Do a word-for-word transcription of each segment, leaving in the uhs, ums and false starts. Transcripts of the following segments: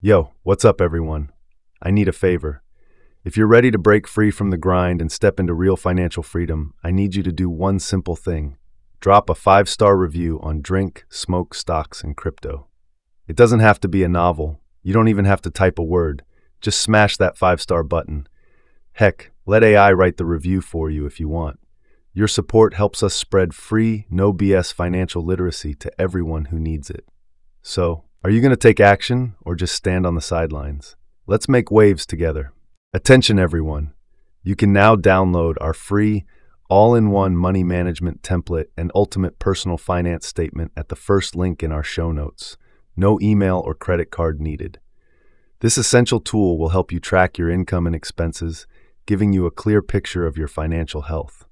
Yo, what's up, everyone? I need a favor. If you're ready to break free from the grind and step into real financial freedom, I need you to do one simple thing. Drop a five-star review on Drink, Smoke, Stocks, and Crypto. It doesn't have to be a novel. You don't even have to type a word. Just smash that five-star button. Heck, let A I write the review for you if you want. Your support helps us spread free, no B S financial literacy to everyone who needs it. So, are you going to take action or just stand on the sidelines? Let's make waves together. Attention, everyone. You can now download our free, all-in-one money management template and ultimate personal finance statement at the first link in our show notes. No email or credit card needed. This essential tool will help you track your income and expenses, giving you a clear picture of your financial health.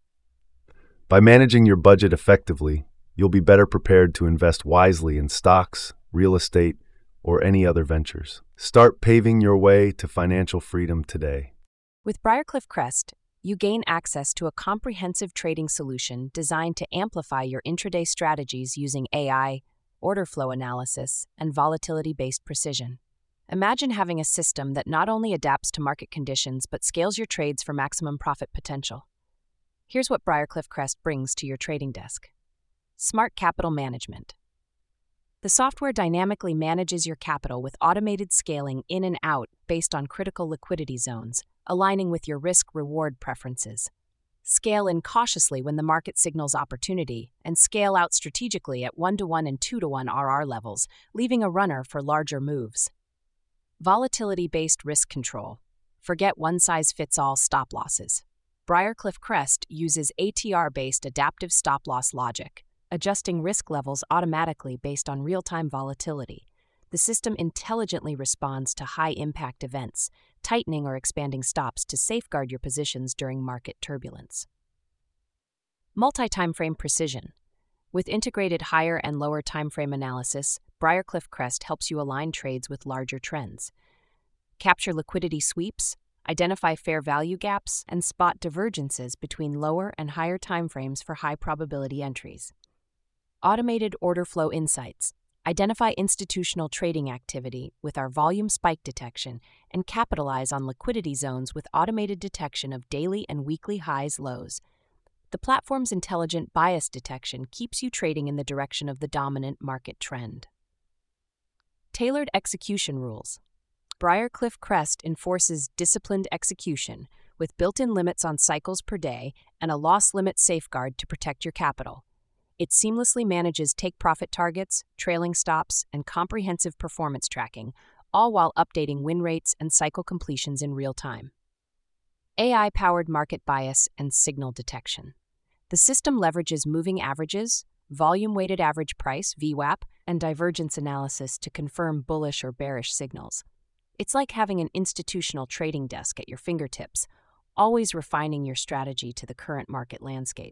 By managing your budget effectively, you'll be better prepared to invest wisely in stocks, real estate, or any other ventures. Start paving your way to financial freedom today. With Briarcliff Crest, you gain access to a comprehensive trading solution designed to amplify your intraday strategies using A I, order flow analysis, and volatility-based precision. Imagine having a system that not only adapts to market conditions but scales your trades for maximum profit potential. Here's what Briarcliff Crest brings to your trading desk. Smart capital management. The software dynamically manages your capital with automated scaling in and out based on critical liquidity zones, aligning with your risk-reward preferences. Scale in cautiously when the market signals opportunity, and scale out strategically at one to one and two to one R R levels, leaving a runner for larger moves. Volatility-based risk control. Forget one-size-fits-all stop losses. Briarcliff Crest uses A T R-based adaptive stop-loss logic, adjusting risk levels automatically based on real-time volatility. The system intelligently responds to high-impact events, tightening or expanding stops to safeguard your positions during market turbulence. Multi-timeframe precision. With integrated higher and lower timeframe analysis, Briarcliff Crest helps you align trades with larger trends. Capture liquidity sweeps, identify fair value gaps, and spot divergences between lower and higher timeframes for high-probability entries. Automated order flow insights. Identify institutional trading activity with our volume spike detection and capitalize on liquidity zones with automated detection of daily and weekly highs lows. The platform's intelligent bias detection keeps you trading in the direction of the dominant market trend. Tailored execution rules. Briarcliff Crest enforces disciplined execution with built-in limits on cycles per day and a loss limit safeguard to protect your capital. It seamlessly manages take-profit targets, trailing stops, and comprehensive performance tracking, all while updating win rates and cycle completions in real time. A I-powered market bias and signal detection. The system leverages moving averages, volume-weighted average price, V WAP, and divergence analysis to confirm bullish or bearish signals. It's like having an institutional trading desk at your fingertips, always refining your strategy to the current market landscape.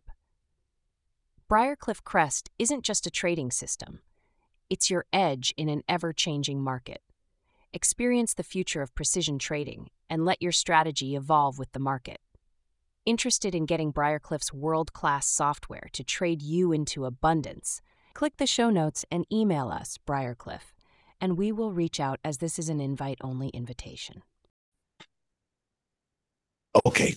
Briarcliff Crest isn't just a trading system. It's your edge in an ever-changing market. Experience the future of precision trading and let your strategy evolve with the market. Interested in getting Briarcliff's world-class software to trade you into abundance? Click the show notes and email us, Briarcliff, and we will reach out as this is an invite-only invitation. Okay.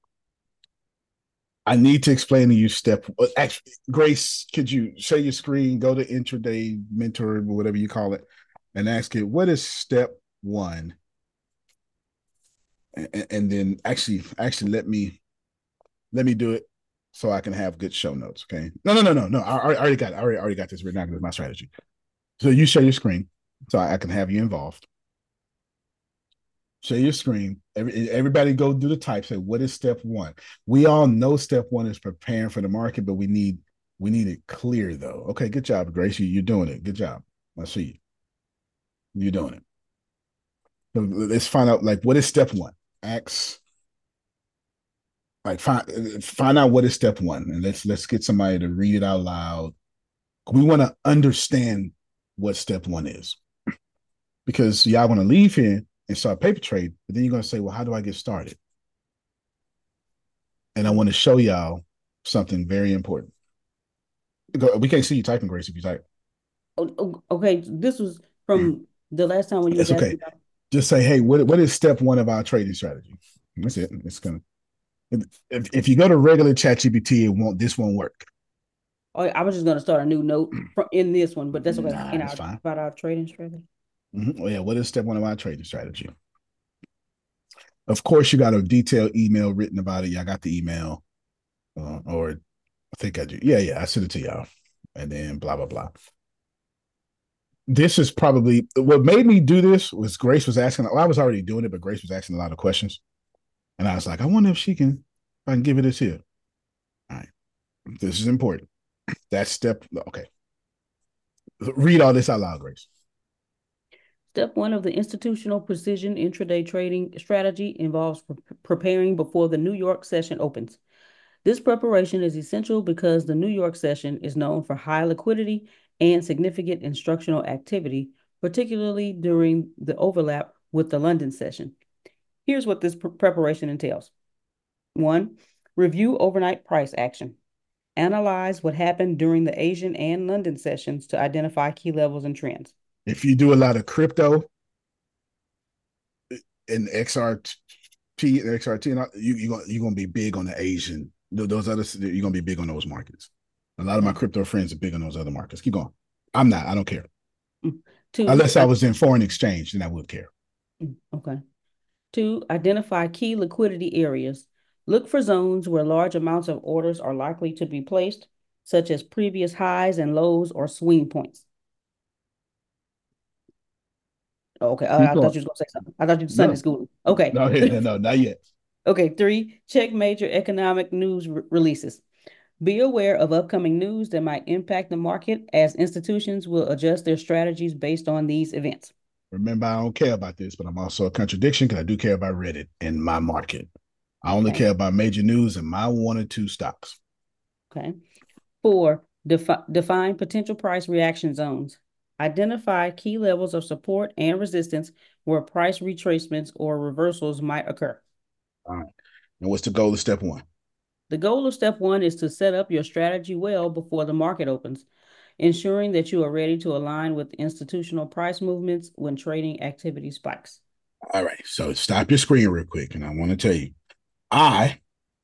I need to explain to you step. Actually, Grace, could you share your screen, go to Intraday Mentor, or whatever you call it, and ask it, what is step one? And, and then actually, actually let me let me do it so I can have good show notes. Okay. No, no, no, no, no. I, I already got it. I already, I already got this written out with my strategy. So you share your screen so I can have you involved. Share your screen. Every, everybody go do the type. Say, what is step one? We all know step one is preparing for the market, but we need we need it clear though. Okay, good job, Grace. You, you're doing it. Good job. I see you. You're doing it. So let's find out, like, what is step one? Ask, like, find find out what is step one, and let's let's get somebody to read it out loud. We want to understand what step one is, because y'all want to leave here and start paper trade, but then you're going to say, well, how do I get started? And I want to show y'all something very important. We can't see you typing, Grace, if you type. Okay, this was from The last time when you It's was okay. asking about, Just say, hey, what, what is step one of our trading strategy? That's it. It's gonna if, if you go to regular ChatGPT, it won't this won't work. oh, I was just gonna start a new note from in this one, but that's okay. Nah, In it's our fine. about our trading strategy. Mm-hmm. Oh, yeah, what is step one of our trading strategy? Of course, you got a detailed email written about it. Yeah, I got the email, uh, or I think I do. Yeah, yeah, I sent it to y'all, and then blah blah blah. This is probably what made me do this was Grace was asking. Well, I was already doing it, but Grace was asking a lot of questions, and I was like, I wonder if she can, if I can give it this here. All right, this is important. That step. Okay, read all this out loud, Grace. Step one of the institutional precision intraday trading strategy involves pre- preparing before the New York session opens. This preparation is essential because the New York session is known for high liquidity and significant instructional activity, particularly during the overlap with the London session. Here's what this preparation entails. One, review overnight price action. Analyze what happened during the Asian and London sessions to identify key levels and trends. If you do a lot of crypto in X R P, X R T, you you're gonna you're gonna be big on the Asian. Those other you're gonna be big on those markets. A lot of my crypto friends are big on those other markets. Keep going. I'm not. I don't care. Two, Unless I was in foreign exchange, then I would care. Okay. Two, identify key liquidity areas. Look for zones where large amounts of orders are likely to be placed, such as previous highs and lows or swing points. Oh, okay. Uh, I thought you was going to say something. I thought you were Sunday no. school. Okay. No, no, no, not yet. Okay. Three, check major economic news re- releases. Be aware of upcoming news that might impact the market as institutions will adjust their strategies based on these events. Remember, I don't care about this, but I'm also a contradiction because I do care about Reddit in my market. I only okay. care about major news in my one or two stocks. Okay. Four, defi- define potential price reaction zones. Identify key levels of support and resistance where price retracements or reversals might occur. All right. And what's the goal of step one? The goal of step one is to set up your strategy well before the market opens, ensuring that you are ready to align with institutional price movements when trading activity spikes. All right. So stop your screen real quick. And I want to tell you, I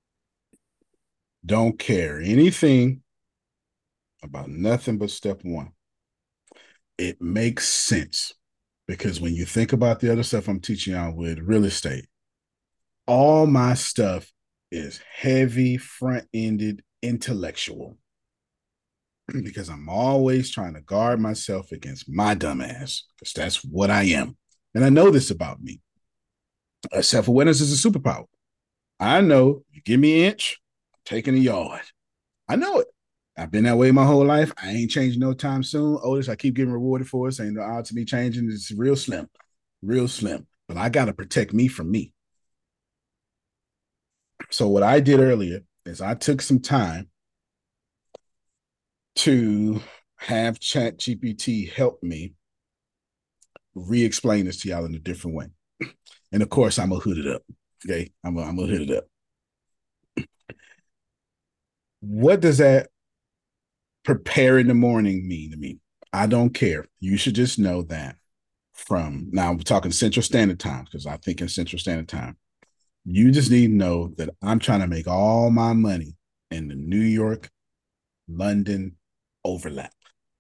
don't care anything about nothing but step one. It makes sense because when you think about the other stuff I'm teaching y'all with real estate, all my stuff is heavy, front-ended, intellectual. Because I'm always trying to guard myself against my dumb ass, because that's what I am. And I know this about me. Uh, self-awareness is a superpower. I know you give me an inch, I'm taking a yard. I know it. I've been that way my whole life. I ain't changing no time soon. Otis, I keep getting rewarded for it, saying the odds of me changing is real slim, real slim. But I got to protect me from me. So what I did earlier is I took some time to have ChatGPT help me re-explain this to y'all in a different way. And of course, I'm going to hood it up. Okay? I'm going to hood it up. What does that prepare in the morning mean to me? I don't care. You should just know that from, now we're talking Central Standard Time, because I think in Central Standard Time, you just need to know that I'm trying to make all my money in the New York, London overlap.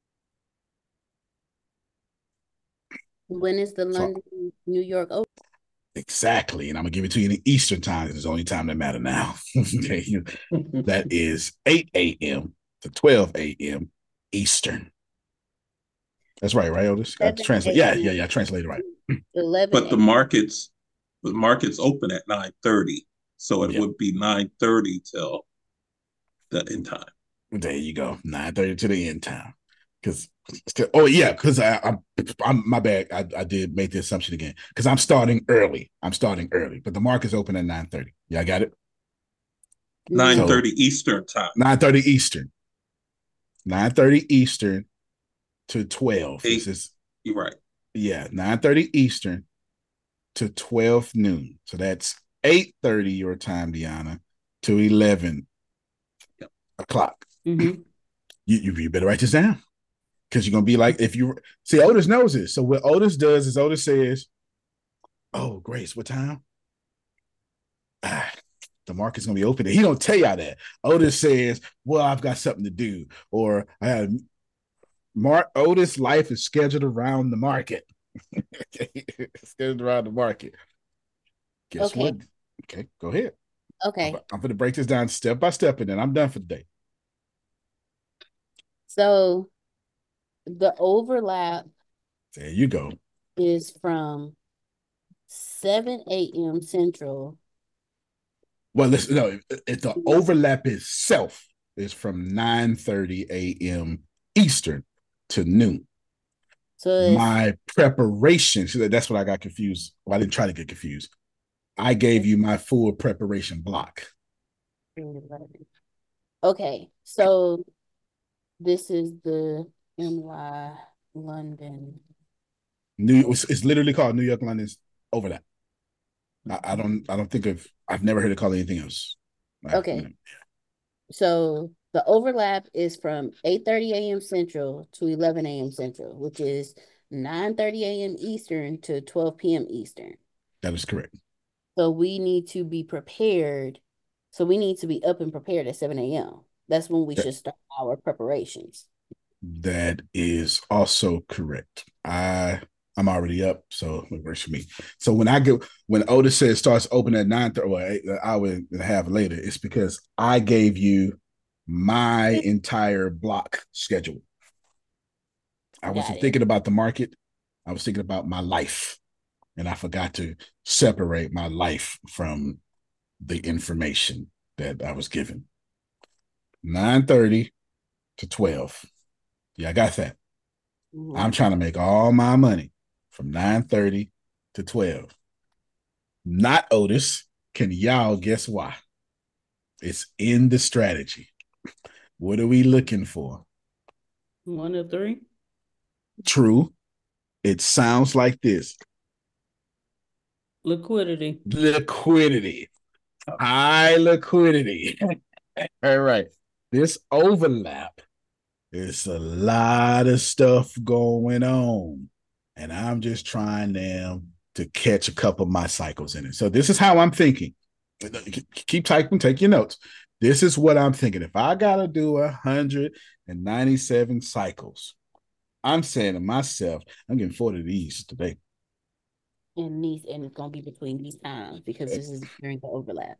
When is the London, so, New York open? Exactly. And I'm going to give it to you in the Eastern time. It's the only time that matter now. Okay. That is eight a.m. to twelve a.m. Eastern. That's right, right, Otis? I translate. Yeah, yeah, yeah. I translated right. eleven But the markets, the markets open at nine thirty. So it yeah. would be nine thirty till the end time. There you go. nine thirty to the end time. Because, oh yeah, because I, I'm, I'm, my bad. I, I did make the assumption again. Because I'm starting early. I'm starting early, but the market's open at nine thirty. Y'all got it? nine thirty so, Eastern time. nine thirty Eastern. nine thirty Eastern to twelve. Eight, is, you're right. Yeah, nine thirty Eastern to twelve noon. So that's eight thirty your time, Deanna, to eleven yep. o'clock. Mm-hmm. You, you, you better write this down. Because you're gonna be like, if you see, Otis knows this. So what Otis does is Otis says, "Oh, Grace, what time? Ah, the market's gonna be open." He don't tell y'all that. Otis says, "Well, I've got something to do," or "I have Mark Otis' life is scheduled around the market." Scheduled around the market. Guess Okay. what? Okay, go ahead. Okay. I'm, I'm going to break this down step by step, and then I'm done for the day. So the overlap There you go. is from seven a m Central. Well, listen, no, if the overlap itself is from nine thirty a m Eastern to noon. So my preparation, so that's what I got confused. Well, I didn't try to get confused. I gave you my full preparation block. Okay, so this is the N Y London. New, it's, it's literally called New York London's overlap. I, I don't, I don't think of, I've never heard it called anything else. Okay, you know. So the overlap is from eight thirty a m Central to eleven a m Central, which is nine thirty a m Eastern to twelve p m Eastern. That is correct. So we need to be prepared. So we need to be up and prepared at seven a m That's when we that, should start our preparations. That is also correct. I I'm already up, so it works for me. So when I go, when Otis says starts open at nine thirty, well, eight, an hour and a half later, it's because I gave you my entire block schedule. I Got wasn't it. thinking about the market. I was thinking about my life. And I forgot to separate my life from the information that I was given. nine thirty to twelve. Yeah, I got that. Mm-hmm. I'm trying to make all my money from nine thirty to twelve. Not Otis. Can y'all guess why? It's in the strategy. What are we looking for? One of three. True. It sounds like this. Liquidity. Liquidity. High liquidity. All right. This overlap is a lot of stuff going on. And I'm just trying them to catch a couple of my cycles in it. So this is how I'm thinking. Keep typing, take your notes. This is what I'm thinking. If I got to do one hundred ninety-seven cycles, I'm saying to myself, I'm getting forty of these today. And these, and it's gonna be between these times because this is during the overlap.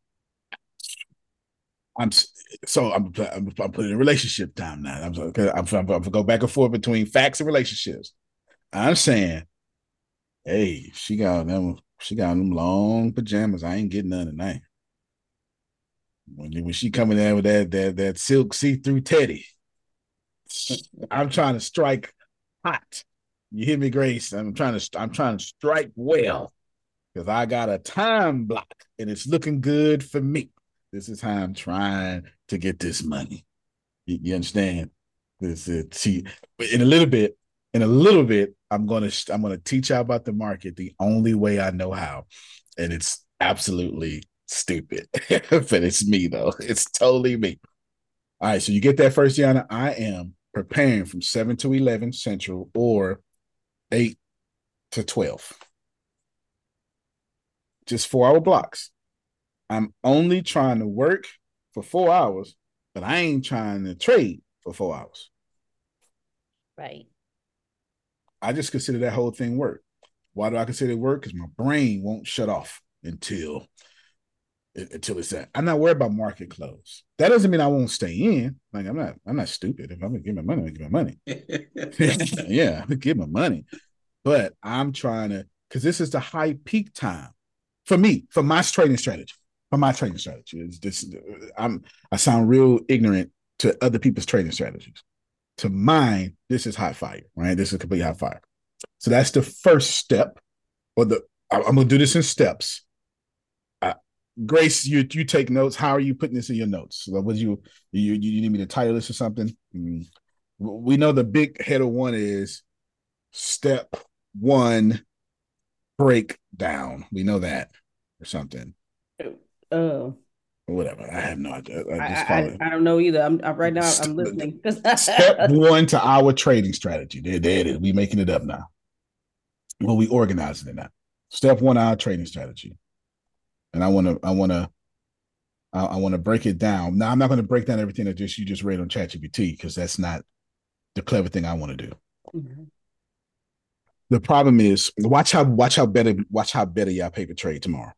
I'm so I'm I'm, I'm putting in relationship time now. I'm I'm, I'm, I'm I'm go back and forth between facts and relationships. I'm saying, hey, she got them. She got them long pajamas. I ain't getting none tonight. When when she coming there with that that that silk see through teddy, I'm trying to strike hot. You hear me, Grace? I'm trying to I'm trying to strike well because I got a time block and it's looking good for me. This is how I'm trying to get this money. You, you understand? This is see in a little bit. In a little bit, I'm gonna I'm gonna teach you about the market the only way I know how, and it's absolutely stupid, but it's me though. It's totally me. All right, so you get that first, Yana. I am preparing from seven to eleven Central or eight to twelve. Just four-hour blocks. I'm only trying to work for four hours, but I ain't trying to trade for four hours. Right. I just consider that whole thing work. Why do I consider it work? Because my brain won't shut off until until it's that. I'm not worried about market close. That doesn't mean I won't stay in. Like I'm not, I'm not stupid. If I'm gonna give my money, I'm gonna give my money. Yeah, I'm gonna give my money. But I'm trying to, because this is the high peak time for me, for my trading strategy. For my trading strategy. It's this I'm I sound real ignorant to other people's trading strategies. To mine, this is hot fire, right? This is complete hot fire. So that's the first step. Or the I'm gonna do this in steps. Uh, Grace, you you take notes. How are you putting this in your notes? So what you you you need me to title this or something? Mm. We know the big header one is step one breakdown. We know that or something. Oh, Whatever. I have no idea. I just I, call I, it. I don't know either. I'm, I'm right now. I'm listening. Step one to our trading strategy. There, there it is. We making it up now. Well, we organizing it now. Step one, our trading strategy. And I want to, I want to, I, I want to break it down. Now, I'm not going to break down everything that just you just read on ChatGPT because that's not the clever thing I want to do. Mm-hmm. The problem is, watch how watch how better watch how better y'all paper trade tomorrow.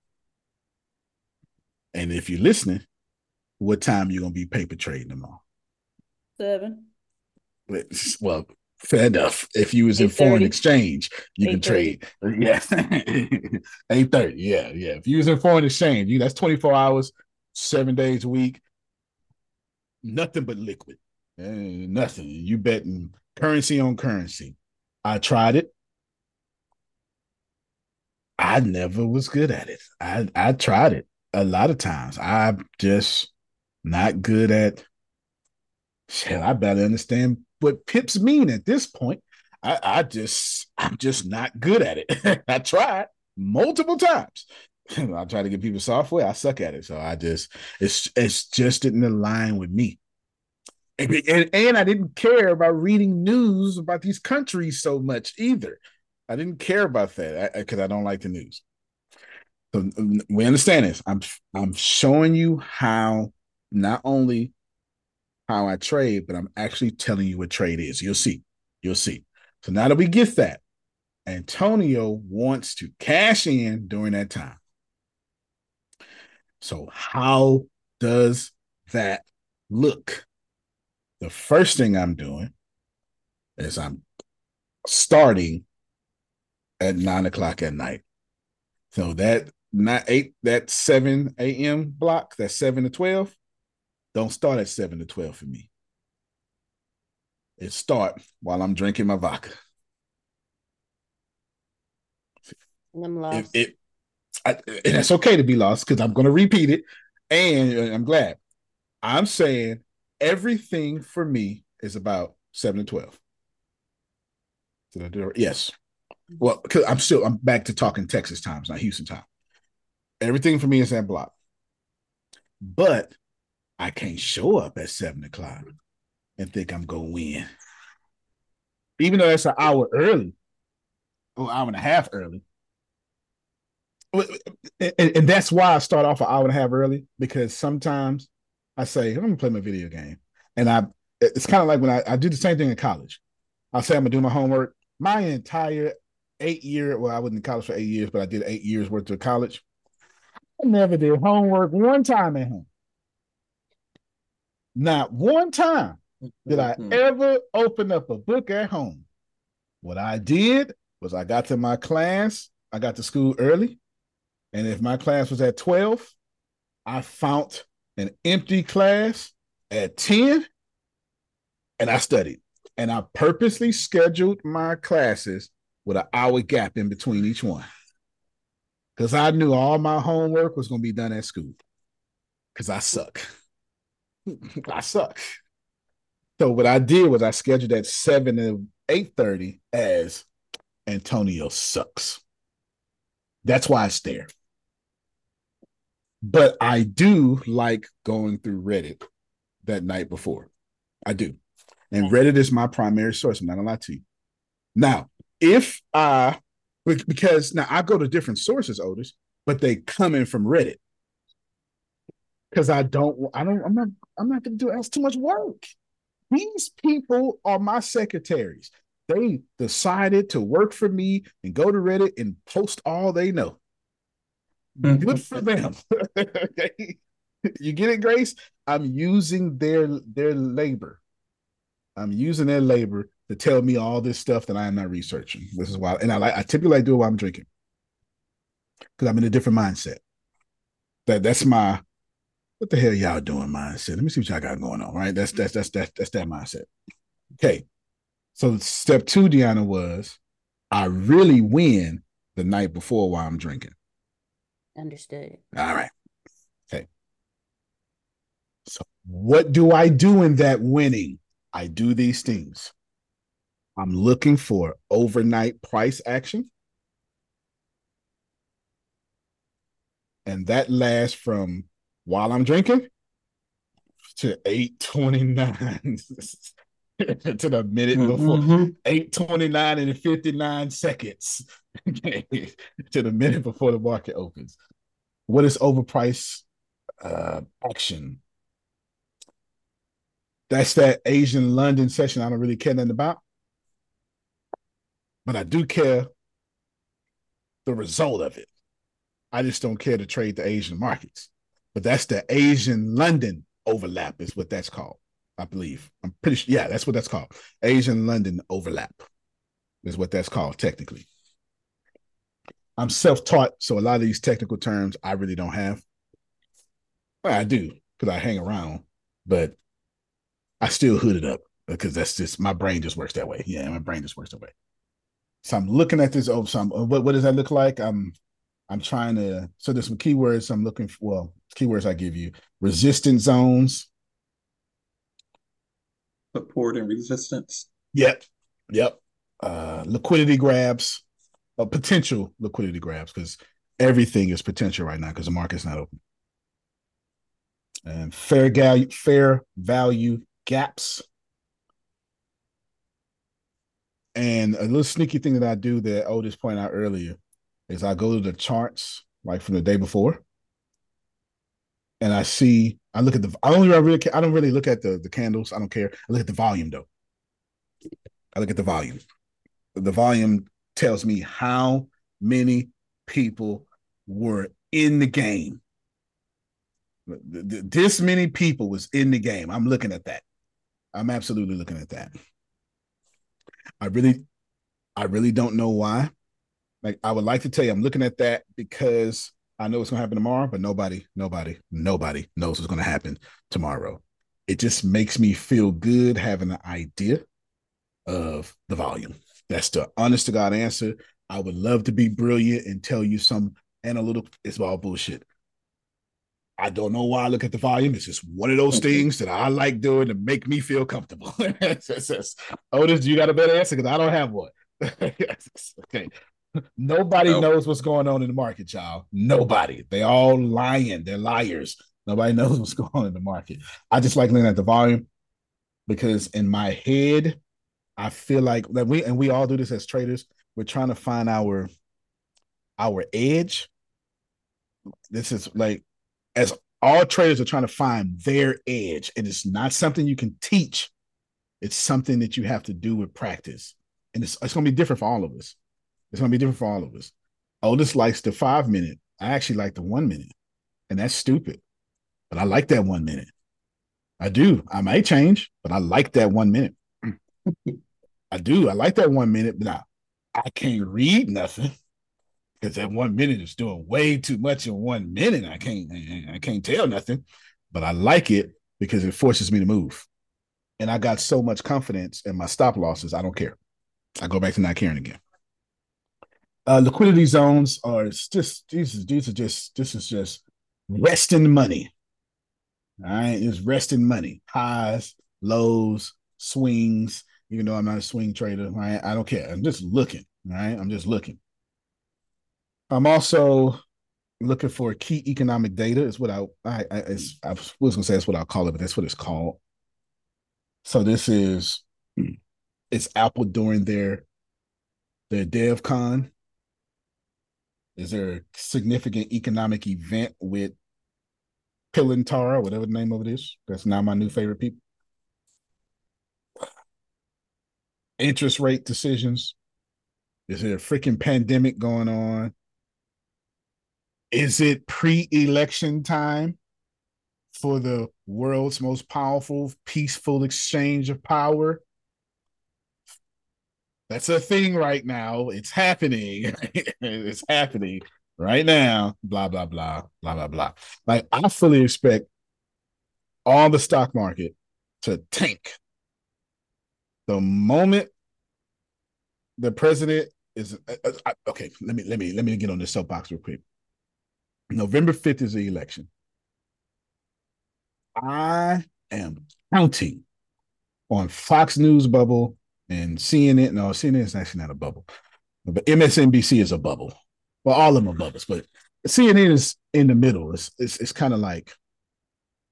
And if you're listening, what time you gonna be paper trading tomorrow? Seven. Well, fair enough. If you was in foreign exchange, you can trade. Yeah, eight thirty. Yeah, yeah. If you was in foreign exchange, you that's twenty-four hours, seven days a week. Nothing but liquid. Uh, nothing. You betting currency on currency. I tried it. I never was good at it. I I tried it a lot of times. I'm just not good at. Hell, I better understand what pips mean at this point. I, I just I'm just not good at it. I tried multiple times. I try to give people software. I suck at it. So I just it's it's just didn't align with me. And, and, and I didn't care about reading news about these countries so much either. I didn't care about that because I, I don't like the news. So we understand this. I'm I'm showing you how not only how I trade, but I'm actually telling you what trade is. You'll see. You'll see. So now that we get that, Antonio wants to cash in during that time. So how does that look? The first thing I'm doing is I'm starting at nine o'clock at night. So that not eight, that seven a.m. block, that seven to twelve, don't start at seven to twelve for me. It start while I'm drinking my vodka. I'm lost. It, it, I, and that's okay to be lost because I'm going to repeat it, and I'm glad. I'm saying everything for me is about seven to twelve. Did I do it? Yes. Well, because I'm still I'm back to talking Texas times, not Houston time. Everything for me is that block, but I can't show up at seven o'clock and think I'm going to win, even though that's an hour early, or hour and a half early. And, and that's why I start off an hour and a half early, because sometimes I say, I'm going to play my video game. And I, it's kind of like when I, I do the same thing in college. I'll say I'm going to do my homework. My entire eight year, well, I wasn't in college for eight years, but I did eight years worth of college. I never did homework one time at home. Not one time did I mm-hmm. ever open up a book at home. What I did was I got to my class, I got to school early. And if my class was at twelve, I found an empty class at ten and I studied. And I purposely scheduled my classes with an hour gap in between each one, because I knew all my homework was going to be done at school, because I suck. I suck. So what I did was I scheduled at seven to eight thirty as Antonio sucks. That's why it's there. But I do like going through Reddit that night before. I do. And Reddit is my primary source. I'm not gonna lie to you. Now, if I, because now I go to different sources, Otis, but they come in from Reddit. Because I don't, I don't, I'm not, I'm not gonna do it. That's too much work. These people are my secretaries. They decided to work for me and go to Reddit and post all they know. Mm-hmm. Good for them. Okay. You get it, Grace? I'm using their their labor. I'm using their labor to tell me all this stuff that I am not researching. This is why, and I like I typically like do it while I'm drinking, because I'm in a different mindset. That that's my what the hell y'all doing mindset. Let me see what y'all got going on. Right? That's that's that's that's that's that mindset. Okay. So step two, Deanna, was I really win the night before while I'm drinking. Understood. All right. Okay. So what do I do in that winning? I do these things. I'm looking for overnight price action. And that lasts from while I'm drinking to eight twenty-nine to the minute before Mm-hmm. eight twenty-nine and fifty-nine seconds to the minute before the market opens. What is overpriced uh, action? That's that Asian London session I don't really care nothing about, but I do care the result of it. I just don't care to trade the Asian markets. But that's the Asian London overlap is what that's called, I believe. I'm pretty sure. Yeah, that's what that's called. Asian London overlap is what that's called technically. I'm self-taught, so a lot of these technical terms I really don't have. Well, I do because I hang around, but I still hood it up because that's just my brain just works that way. Yeah, my brain just works that way. So I'm looking at this. Oh, so I'm, what what does that look like? I'm I'm trying to. So there's some keywords I'm looking for. Well, keywords I give you: resistance zones, Support and resistance. Yep, yep. Uh, liquidity grabs, uh, potential liquidity grabs because everything is potential right now because the market's not open. And fair value, fair value gaps. And a little sneaky thing that I do that Otis pointed out earlier is I go to the charts like from the day before, and I see I look at the I don't really I don't really look at the the candles. I don't care. I look at the volume though. I look at the volume. The volume tells me how many people were in the game. This many people was in the game. I'm looking at that. I'm absolutely looking at that. I really, I really don't know why. Like, I would like to tell you, I'm looking at that because I know it's going to happen tomorrow, but nobody, nobody, nobody knows what's going to happen tomorrow. It just makes me feel good having an idea of the volume. That's the honest to God answer. I would love to be brilliant and tell you some analytical. It's all bullshit. I don't know why I look at the volume. It's just one of those things that I like doing to make me feel comfortable. Otis, you got a better answer because I don't have one. Okay. Nobody nope. knows what's going on in the market, y'all. Nobody. They all lying. They're liars. Nobody knows what's going on in the market. I just like looking at the volume because in my head, I feel like that we and we all do this as traders. We're trying to find our our edge. This is like as all traders are trying to find their edge, and it's not something you can teach. It's something that you have to do with practice, and it's it's going to be different for all of us. It's going to be different for all of us. Otis likes the five minute. I actually like the one minute, and that's stupid, but I like that one minute. I do. I may change, but I like that one minute. I do. I like that one minute, but now I can't read nothing because that one minute is doing way too much in one minute. I can't. I can't tell nothing, but I like it because it forces me to move, and I got so much confidence in my stop losses. I don't care. I go back to not caring again. Uh, liquidity zones are just these. These are just. This is just resting money. All right, it's resting money. Highs, lows, swings. Even though I'm not a swing trader, right? I don't care. I'm just looking, right? I'm just looking. I'm also looking for key economic data. Is what I I, I, it's, I was gonna say that's what I'll call it, but that's what it's called. So this is it's Apple during their their DevCon. Is there a significant economic event with Pilantara, whatever the name of it is? That's now my new favorite people. Interest rate decisions. Is there a freaking pandemic going on? Is it pre-election time for the world's most powerful, peaceful exchange of power? That's a thing right now. It's happening. It's happening right now. Blah, blah, blah, blah, blah, blah. Like, I fully expect all the stock market to tank the moment the president is uh, uh, okay. Let me let me let me get on this soapbox real quick. November fifth is the election. I am counting on Fox News bubble and C N N. No, C N N is actually not a bubble, but M S N B C is a bubble. Well, all of them are bubbles, but C N N is in the middle. It's it's, it's kind of like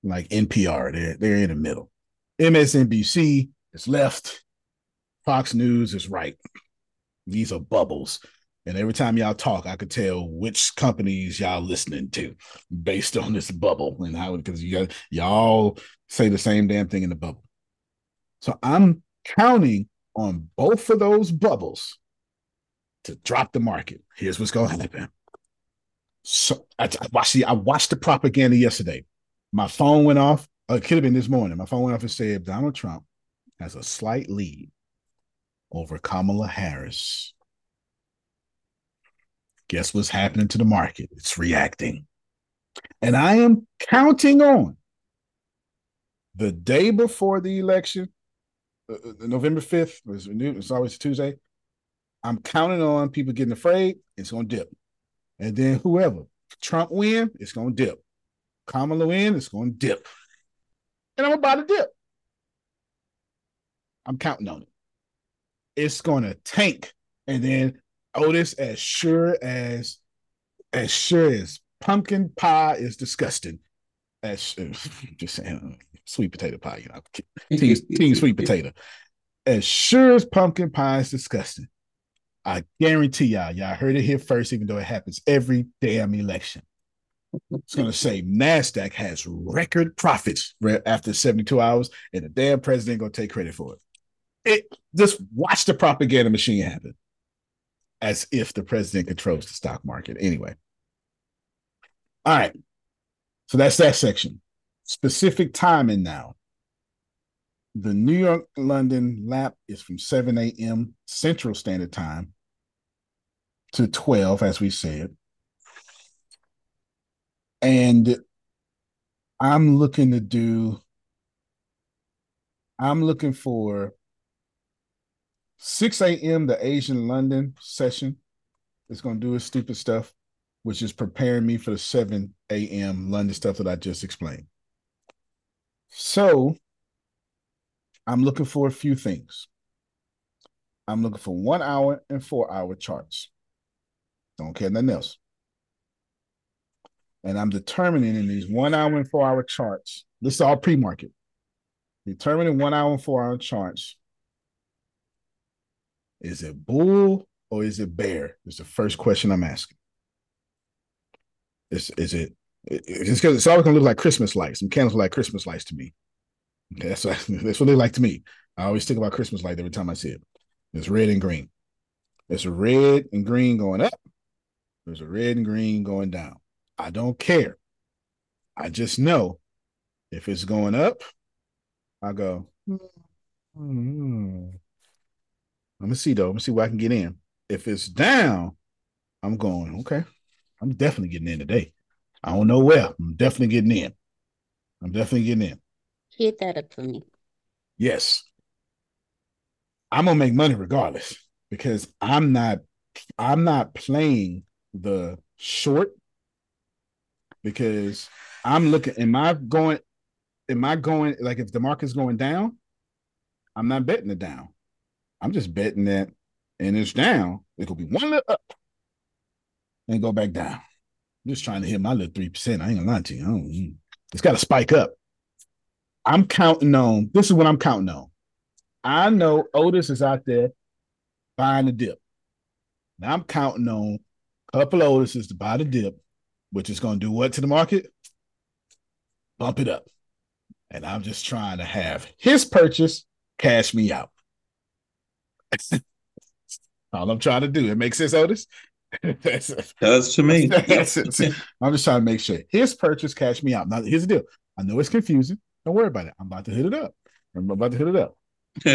like N P R. They're they're in the middle. M S N B C is left. Fox News is right. These are bubbles. And every time y'all talk, I could tell which companies y'all listening to based on this bubble and how, because you y'all say the same damn thing in the bubble. So I'm counting on both of those bubbles to drop the market. Here's what's going to happen. So I, I watched the I watched the propaganda yesterday. My phone went off. Oh, it could have been this morning. My phone went off and said Donald Trump has a slight lead over Kamala Harris. Guess what's happening to the market? It's reacting. And I am counting on the day before the election, uh, November fifth, it's always Tuesday. I'm counting on people getting afraid. It's going to dip. And then whoever, Trump win, it's going to dip. Kamala win, it's going to dip. And I'm about to dip. I'm counting on it. It's going to tank. And then Otis, as sure as, as sure as pumpkin pie is disgusting, as just saying, sweet potato pie, you know, team, team sweet potato. As sure as pumpkin pie is disgusting, I guarantee y'all, y'all heard it here first, even though it happens every damn election. It's going to say NASDAQ has record profits after seventy-two hours, and the damn president going to take credit for it. It just watch the propaganda machine happen, as if the president controls the stock market. Anyway, all right. So that's that section. Specific timing now. The New York London lap is from seven a.m. Central Standard Time to twelve, as we said. And I'm looking to do, I'm looking for six a.m. the Asian London session. It's going to do its stupid stuff, which is preparing me for the seven a.m. London stuff that I just explained. So I'm looking for a few things. I'm looking for one hour and four hour charts. Don't care nothing else. And I'm determining in these one hour and four hour charts, this is all pre-market, determining one hour and four hour charts. Is it bull or is it bear? Is the first question I'm asking. Is, is it, it's because it's always gonna look like Christmas lights. Some candles look like Christmas lights to me. Okay, that's what, that's what they like to me. I always think about Christmas light every time I see it. It's red and green. There's a red and green going up. There's a red and green going down. I don't care. I just know if it's going up, I go, mm-hmm. Let me see though. Let me see where I can get in. If it's down, I'm going, okay, I'm definitely getting in today. I don't know where. I'm definitely getting in. I'm definitely getting in. Hit that up for me. Yes. I'm gonna make money regardless because I'm not I'm not playing the short because I'm looking, am I going, am I going, like if the market's going down, I'm not betting it down. I'm just betting that, and it's down, it could be one little up and go back down. I'm just trying to hit my little three percent. I ain't gonna lie to you. I don't, it's got to spike up. I'm counting on, this is what I'm counting on. I know Otis is out there buying the dip. Now I'm counting on a couple of Otises to buy the dip, which is going to do what to the market? Bump it up. And I'm just trying to have his purchase cash me out. All I'm trying to do. It makes sense, Otis? Does to me. I'm just trying to make sure his purchase cash me out. Now, here's the deal. I know it's confusing. Don't worry about it. I'm about to hit it up. I'm about to hit it up.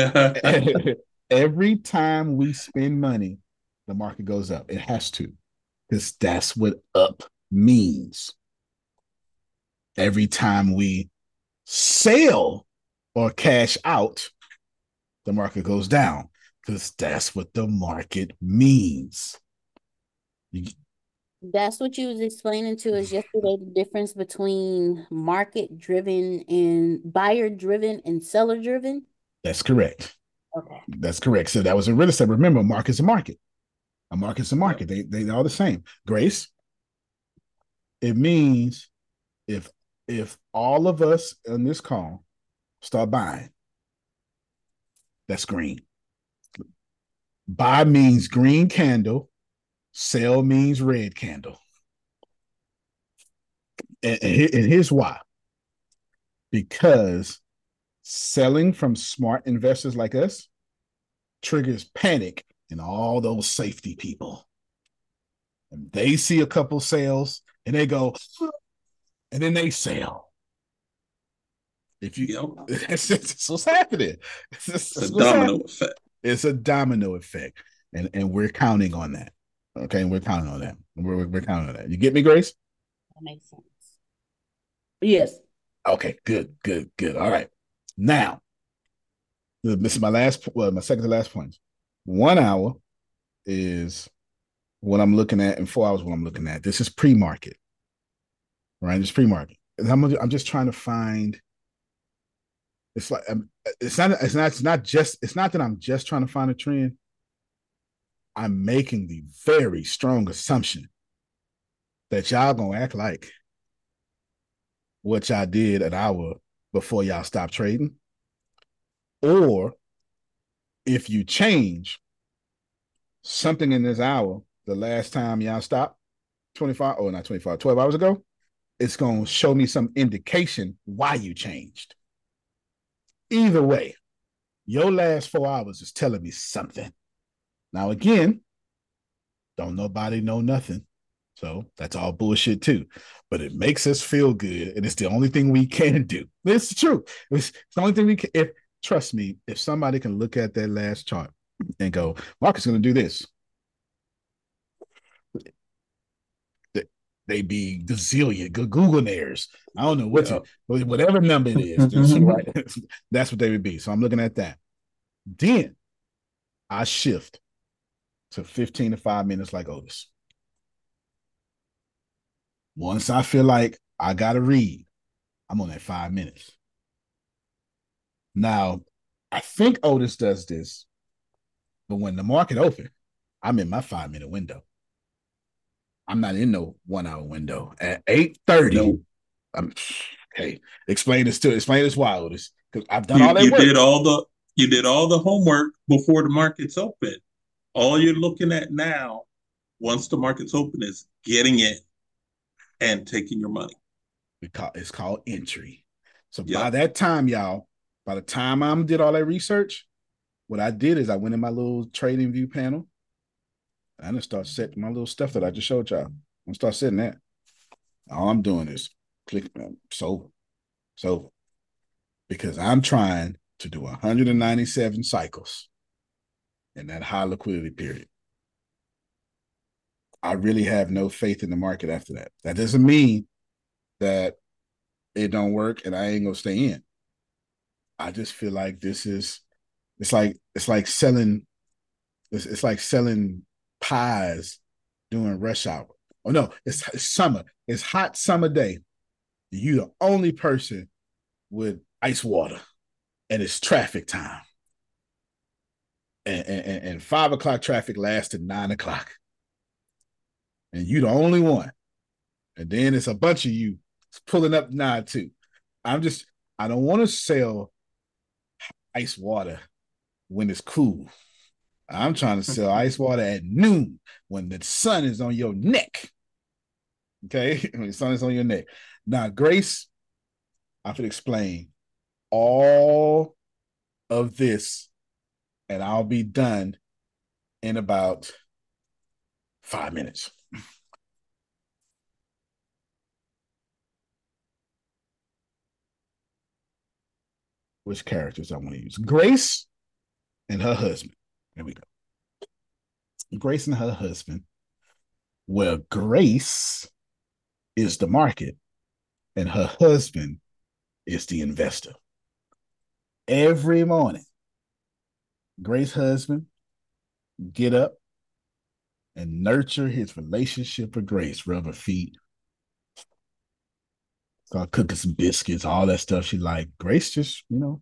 Every time we spend money, the market goes up. It has to, because that's what up means. Every time we sell or cash out, the market goes down, because that's what the market means. You, That's what you was explaining to us yesterday, the difference between market-driven and buyer-driven and seller-driven? That's correct. Okay. That's correct. So that was in real estate. Remember, market's a market. A market's a market. They, they are the same. Grace, it means if if all of us in this call start buying, that's green. Buy means green candle, sell means red candle. And, and, and here's why. Because selling from smart investors like us triggers panic in all those safety people. And they see a couple sales and they go, and then they sell. If you, yep. It's, it's what's happening. It's, it's, it's a domino happening. effect. It's a domino effect, and and we're counting on that. Okay, we're counting on that. We're we're counting on that. You get me, Grace? That makes sense. Yes. Okay. Good. Good. Good. All right. Now, this is my last. Well, my second to last point. One hour is what I'm looking at, and four hours what I'm looking at. This is pre-market, right? It's pre-market. And I'm I'm just trying to find. It's like it's not it's not it's not just it's not that I'm just trying to find a trend. I'm making the very strong assumption that y'all gonna act like what y'all did an hour before y'all stopped trading, or if you change something in this hour, the last time y'all stopped twenty-five, oh not twenty-five, twelve hours ago, it's gonna show me some indication why you changed. Either way, your last four hours is telling me something. Now, again, don't nobody know nothing. So that's all bullshit too. But it makes us feel good. And it's the only thing we can do. It's true. It's the only thing we can. If, trust me, if somebody can look at that last chart and go, Marcus is going to do this, they be gazillion, Googlenaires. I don't know what yeah. to, whatever number it is. That's, right. That's what they would be. So I'm looking at that. Then I shift to fifteen to five minutes like Otis. Once I feel like I got to read, I'm on that five minutes. Now, I think Otis does this, but when the market open, I'm in my five minute window. I'm not in no one hour window. At eight thirty, no. I'm okay. Explain this to explain this why, Otis. Because I've done you, all that you work. did all the you did all the homework before the market's open. All you're looking at now, once the market's open, is getting in and taking your money. It's called entry. So yep. by that time, y'all, by the time I did all that research, what I did is I went in my little trading view panel. I'm gonna start setting my little stuff that I just showed y'all. I'm gonna start setting that. All I'm doing is click so, so, because I'm trying to do one hundred ninety-seven cycles in that high liquidity period. I really have no faith in the market after that. That doesn't mean that it don't work and I ain't gonna stay in. I just feel like this is, it's like it's like selling, it's, it's like selling pies during rush hour. Oh no, it's, it's summer. It's hot summer day. You the only person with ice water, and it's traffic time. And, and, and five o'clock traffic lasts to nine o'clock. And you the only one. And then it's a bunch of you pulling up nine too. I'm just, I don't want to sell ice water when it's cool. I'm trying to sell ice water at noon when the sun is on your neck. Okay? When the sun is on your neck. Now, Grace, I could explain all of this and I'll be done in about five minutes. Which characters I want to use? Grace and her husband. There we go. Grace and her husband. Well, Grace is the market and her husband is the investor. Every morning, Grace's husband get up and nurture his relationship with Grace, rub her feet, start cooking some biscuits, all that stuff she like. Grace just, you know,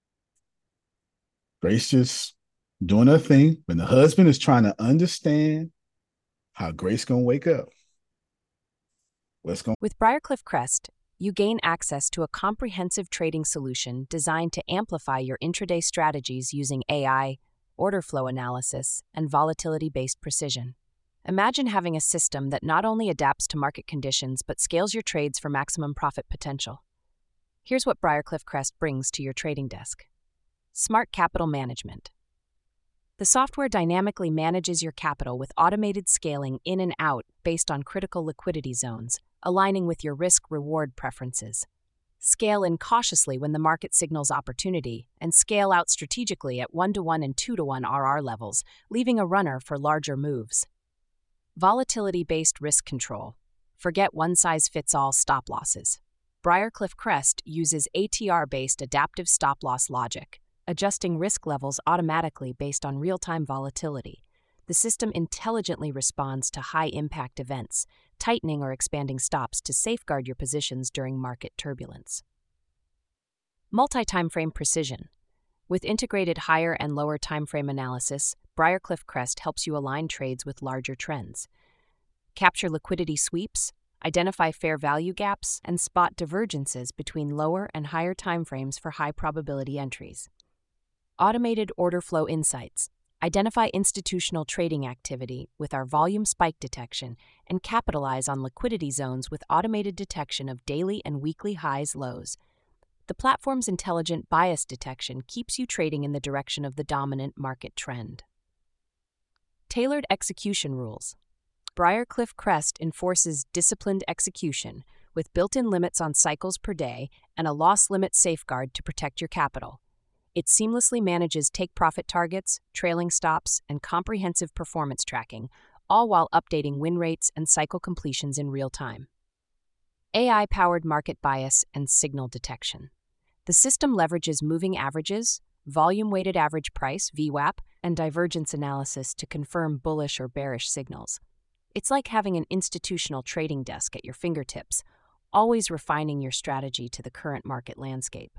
Grace just doing her thing. When the husband is trying to understand how Grace gonna wake up. What's going With Briarcliff Crest, you gain access to a comprehensive trading solution designed to amplify your intraday strategies using A I, order flow analysis, and volatility-based precision. Imagine having a system that not only adapts to market conditions but scales your trades for maximum profit potential. Here's what Briarcliff Crest brings to your trading desk. Smart capital management. The software dynamically manages your capital with automated scaling in and out based on critical liquidity zones, aligning with your risk-reward preferences. Scale in cautiously when the market signals opportunity, and scale out strategically at one to one and two to one R R levels, leaving a runner for larger moves. Volatility-based risk control. Forget one-size-fits-all stop losses. Briarcliff Crest uses A T R-based adaptive stop-loss logic, adjusting risk levels automatically based on real-time volatility. The system intelligently responds to high-impact events, tightening or expanding stops to safeguard your positions during market turbulence. Multi-timeframe precision. With integrated higher and lower timeframe analysis, Briarcliff Crest helps you align trades with larger trends. Capture liquidity sweeps, identify fair value gaps, and spot divergences between lower and higher timeframes for high-probability entries. Automated order flow insights. Identify institutional trading activity with our volume spike detection and capitalize on liquidity zones with automated detection of daily and weekly highs lows. The platform's intelligent bias detection keeps you trading in the direction of the dominant market trend. Tailored execution rules. Briarcliff Crest enforces disciplined execution with built-in limits on cycles per day and a loss limit safeguard to protect your capital. It seamlessly manages take-profit targets, trailing stops, and comprehensive performance tracking, all while updating win rates and cycle completions in real time. A I-powered market bias and signal detection. The system leverages moving averages, volume-weighted average price, V WAP, and divergence analysis to confirm bullish or bearish signals. It's like having an institutional trading desk at your fingertips, always refining your strategy to the current market landscape.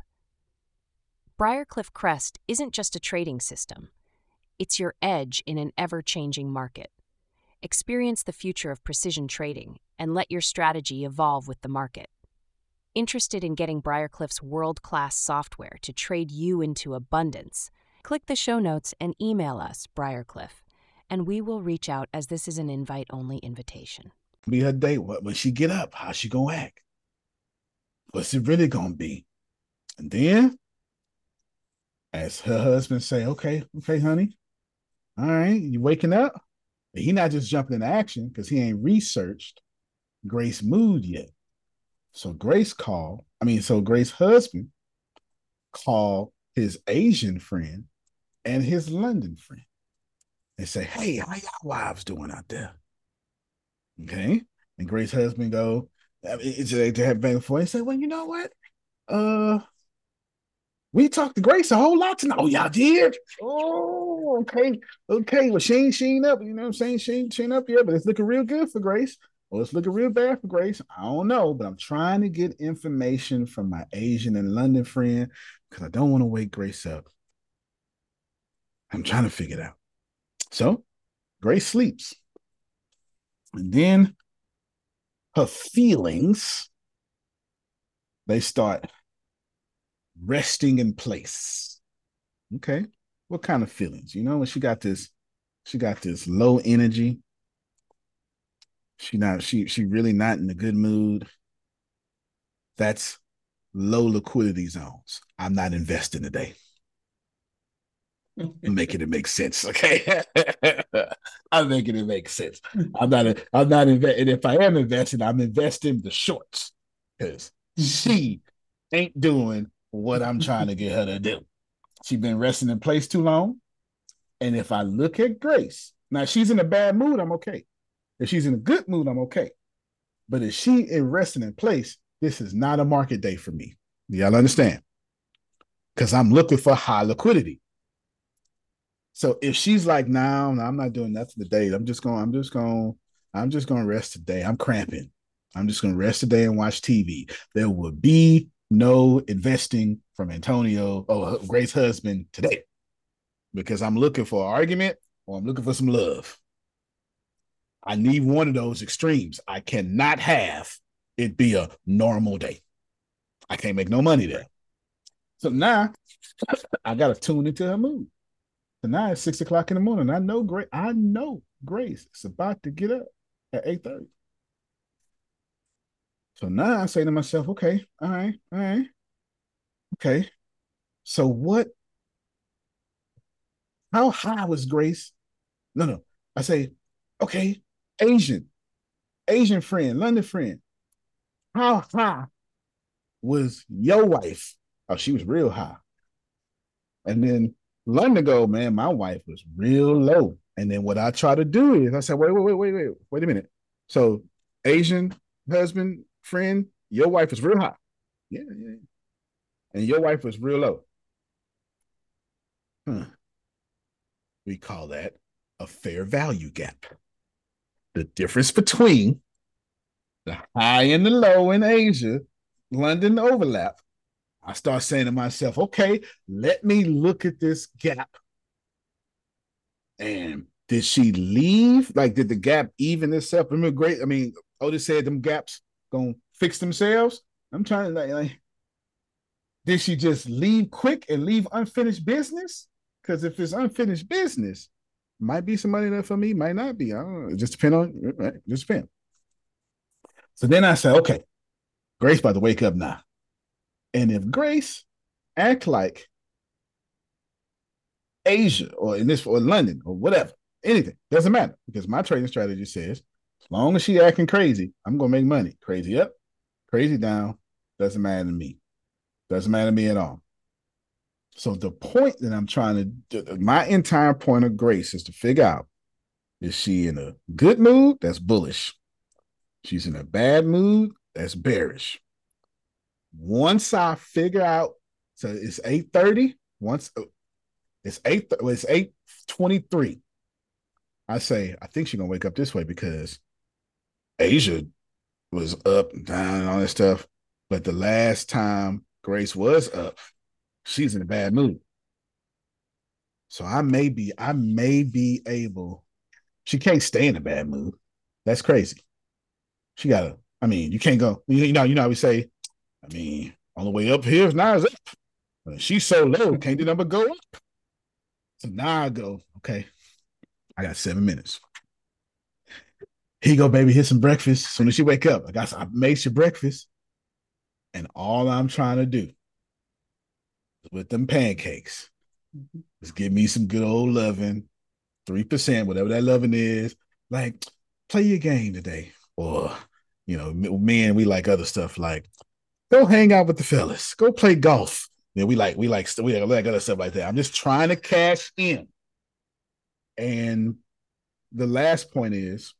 Briarcliff Crest isn't just a trading system. It's your edge in an ever-changing market. Experience the future of precision trading and let your strategy evolve with the market. Interested in getting Briarcliff's world-class software to trade you into abundance? Click the show notes and email us, Briarcliff, and we will reach out as this is an invite-only invitation. Be her day. What when she get up? How's she gonna act? What's it really gonna be? And then, as her husband say, okay, okay, honey, all right, you waking up? But he not just jumping into action because he ain't researched Grace's mood yet. So Grace called, I mean, so Grace's husband called his Asian friend and his London friend and say, hey, how y'all wives doing out there? Okay. And Grace's husband go, it's they have been before. He said, well, you know what? Uh, we talked to Grace a whole lot tonight. Oh, y'all did? Oh, okay. Okay. Well, she ain't, she ain't up. You know what I'm saying? She ain't, she ain't up yet, but it's looking real good for Grace. Well, it's looking real bad for Grace. I don't know, but I'm trying to get information from my Asian and London friend because I don't want to wake Grace up. I'm trying to figure it out. So Grace sleeps. And then her feelings, they start resting in place. Okay. What kind of feelings? You know, when she got this, she got this low energy. She not, she, she really not in a good mood. That's low liquidity zones. I'm not investing today. I'm making it make sense. Okay. I'm making it make sense. I'm not, a, I'm not investing. If I am investing, I'm investing the shorts because she ain't doing what I'm trying to get her to do. She's been resting in place too long. And if I look at Grace, now she's in a bad mood, I'm okay. If she's in a good mood, I'm okay. But if she is resting in place, this is not a market day for me. Y'all understand? Because I'm looking for high liquidity. So if she's like, no, no, I'm not doing nothing today. I'm just going, I'm just going, I'm just going to rest today. I'm cramping. I'm just going to rest today and watch T V. There will be no investing from Antonio or Grace's husband today because I'm looking for an argument or I'm looking for some love. I need one of those extremes. I cannot have it be a normal day. I can't make no money there. So now I got to tune into her mood. So now it's six o'clock in the morning. I know Grace. I know Grace is about to get up at eight thirty. So now I say to myself, okay, all right, all right, okay. So what? How high was Grace? No, no. I say, okay, Asian, Asian friend, London friend. How high was your wife? Oh, she was real high. And then London go, man, my wife was real low. And then what I try to do is I said, wait, wait, wait, wait, wait, wait a minute. So Asian husband, friend, your wife was real high. Yeah, yeah. And your wife was real low. Huh. We call that a fair value gap. The difference between the high and the low in Asia, London overlap. I start saying to myself, okay, let me look at this gap. And did she leave? Like, did the gap even itself? Remember, great. I mean, Otis said them gaps gonna fix themselves. I'm trying to like, like did she just leave quick and leave unfinished business? Because if it's unfinished business, might be some money there for me, might not be. I don't know. It just depend on right? Just depend. So then I said, okay, Grace about to wake up now. And if Grace act like Asia or in this or London or whatever, anything, doesn't matter. Because my trading strategy says, as long as she acting crazy, I'm gonna make money. Crazy up, crazy down, doesn't matter to me. Doesn't matter to me at all. So the point that I'm trying to do, my entire point of Grace is to figure out, is she in a good mood? That's bullish. She's in a bad mood? That's bearish. Once I figure out, so it's eight thirty. Once it's eight, it's eight twenty-three. I say, I think she's gonna wake up this way because Asia was up and down and all that stuff. But the last time Grace was up, she's in a bad mood. So I may be, I may be able, she can't stay in a bad mood. That's crazy. She gotta, I mean, you can't go, you know, you know how we say, I mean, on the way up here, now is up. She's so low, can't the number go up? So now I go, okay, I got seven minutes. Here you go, baby, here's some breakfast. As soon as she wake up, I got, I made your breakfast. And all I'm trying to do with them pancakes is give me some good old loving, three percent, whatever that loving is. Like, play your game today. Or, you know, men, we like other stuff like, go hang out with the fellas. Go play golf. Yeah, we like, we like, we like other stuff like that. I'm just trying to cash in. And the last point is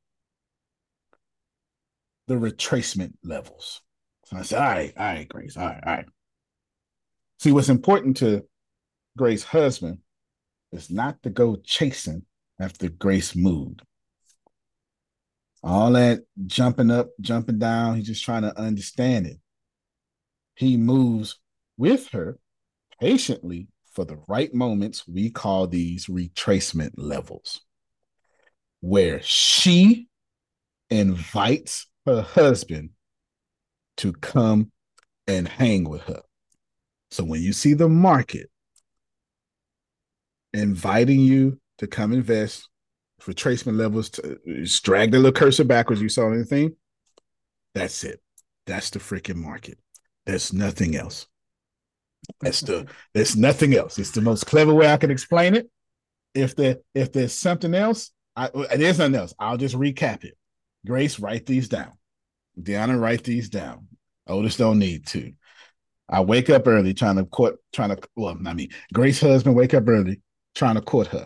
the retracement levels. So I said, all right, all right, Grace, all right, all right. See, what's important to Grace's husband is not to go chasing after Grace's mood. All that jumping up, jumping down, he's just trying to understand it. He moves with her patiently for the right moments. We call these retracement levels, where she invites her husband to come and hang with her. So when you see the market inviting you to come invest, retracement levels, to drag the little cursor backwards, you saw anything? That's it. That's the freaking market. There's nothing else. That's the there's nothing else. It's the most clever way I can explain it. If there if there's something else, I, there's nothing else. I'll just recap it. Grace, write these down. Deanna, write these down. Otis don't need to. I wake up early trying to court, trying to, well, I mean, Grace's husband wake up early trying to court her.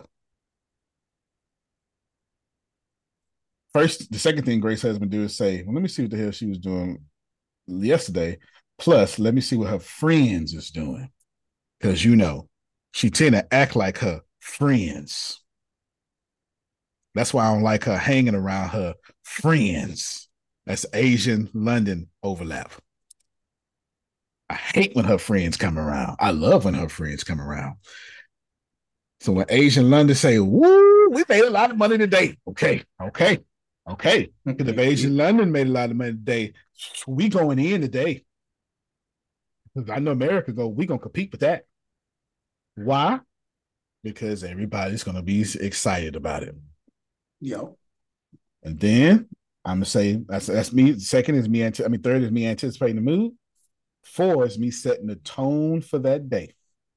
First, the second thing Grace's husband do is say, well, let me see what the hell she was doing yesterday. Plus, let me see what her friends is doing. Because, you know, she tend to act like her friends. That's why I don't like her hanging around her friends. That's Asian London overlap. I hate when her friends come around. I love when her friends come around. So when Asian London say, woo, we made a lot of money today. Okay, okay, okay. Because if Asian London made a lot of money today, we going in today. I know America go, we gonna compete with that. Why? Because everybody's gonna be excited about it. Yep. And then I'm gonna say that's that's me. Second is me. I mean, third is me anticipating the move. Four is me setting the tone for that day.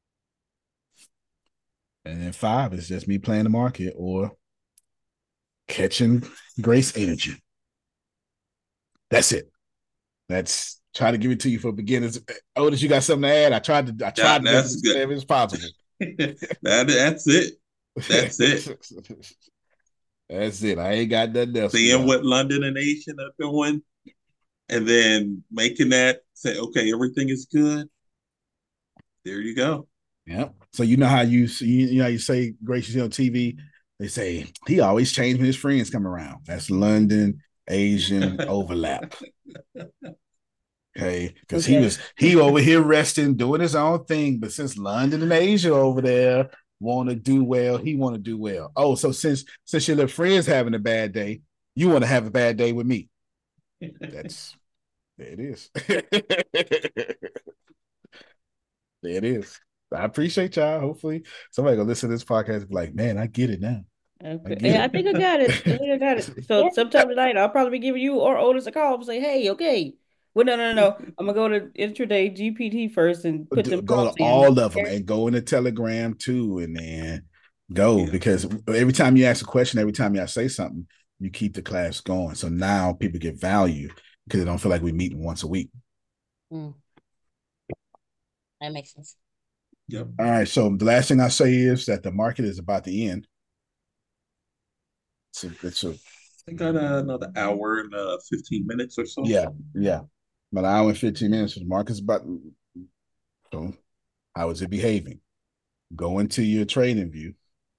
And then five is just me playing the market or catching Grace energy. That's it. That's try to give it to you for beginners. Otis, you got something to add? I tried to. I tried Yeah, to that's make it as possible. that that's it. That's it. That's it. I ain't got nothing else. Seeing what London and Asian are doing, and then making that say, okay, everything is good. There you go. Yeah. So you know how you you, you know how you say Grace on T V. They say he always changed when his friends come around. That's London Asian overlap. Okay, because okay. he was he over here resting, doing his own thing. But since London and Asia over there want to do well, he want to do well. Oh, so since since your little friend's having a bad day, you want to have a bad day with me. That's there it is. There it is. I appreciate y'all. Hopefully somebody gonna listen to this podcast and be like, man, I get it now. Okay. I, yeah, I think I got it. I think I got it. So sometime tonight I'll probably be giving you or Otis a call and say, hey, okay. Well, no, no, no, no. I'm gonna go to Intraday G P T first and put them go to all in. of them and go in the Telegram too, and then go yeah. because every time you ask a question, every time you say something, you keep the class going. So now people get value because they don't feel like we're meeting once a week. Mm. That makes sense. Yep. All right. So the last thing I say is that the market is about to end. It's a, it's a I got uh, another hour and uh, fifteen minutes or so. Yeah, yeah. About an hour and fifteen minutes. The market's about. So, how is it behaving? Go into your trading view.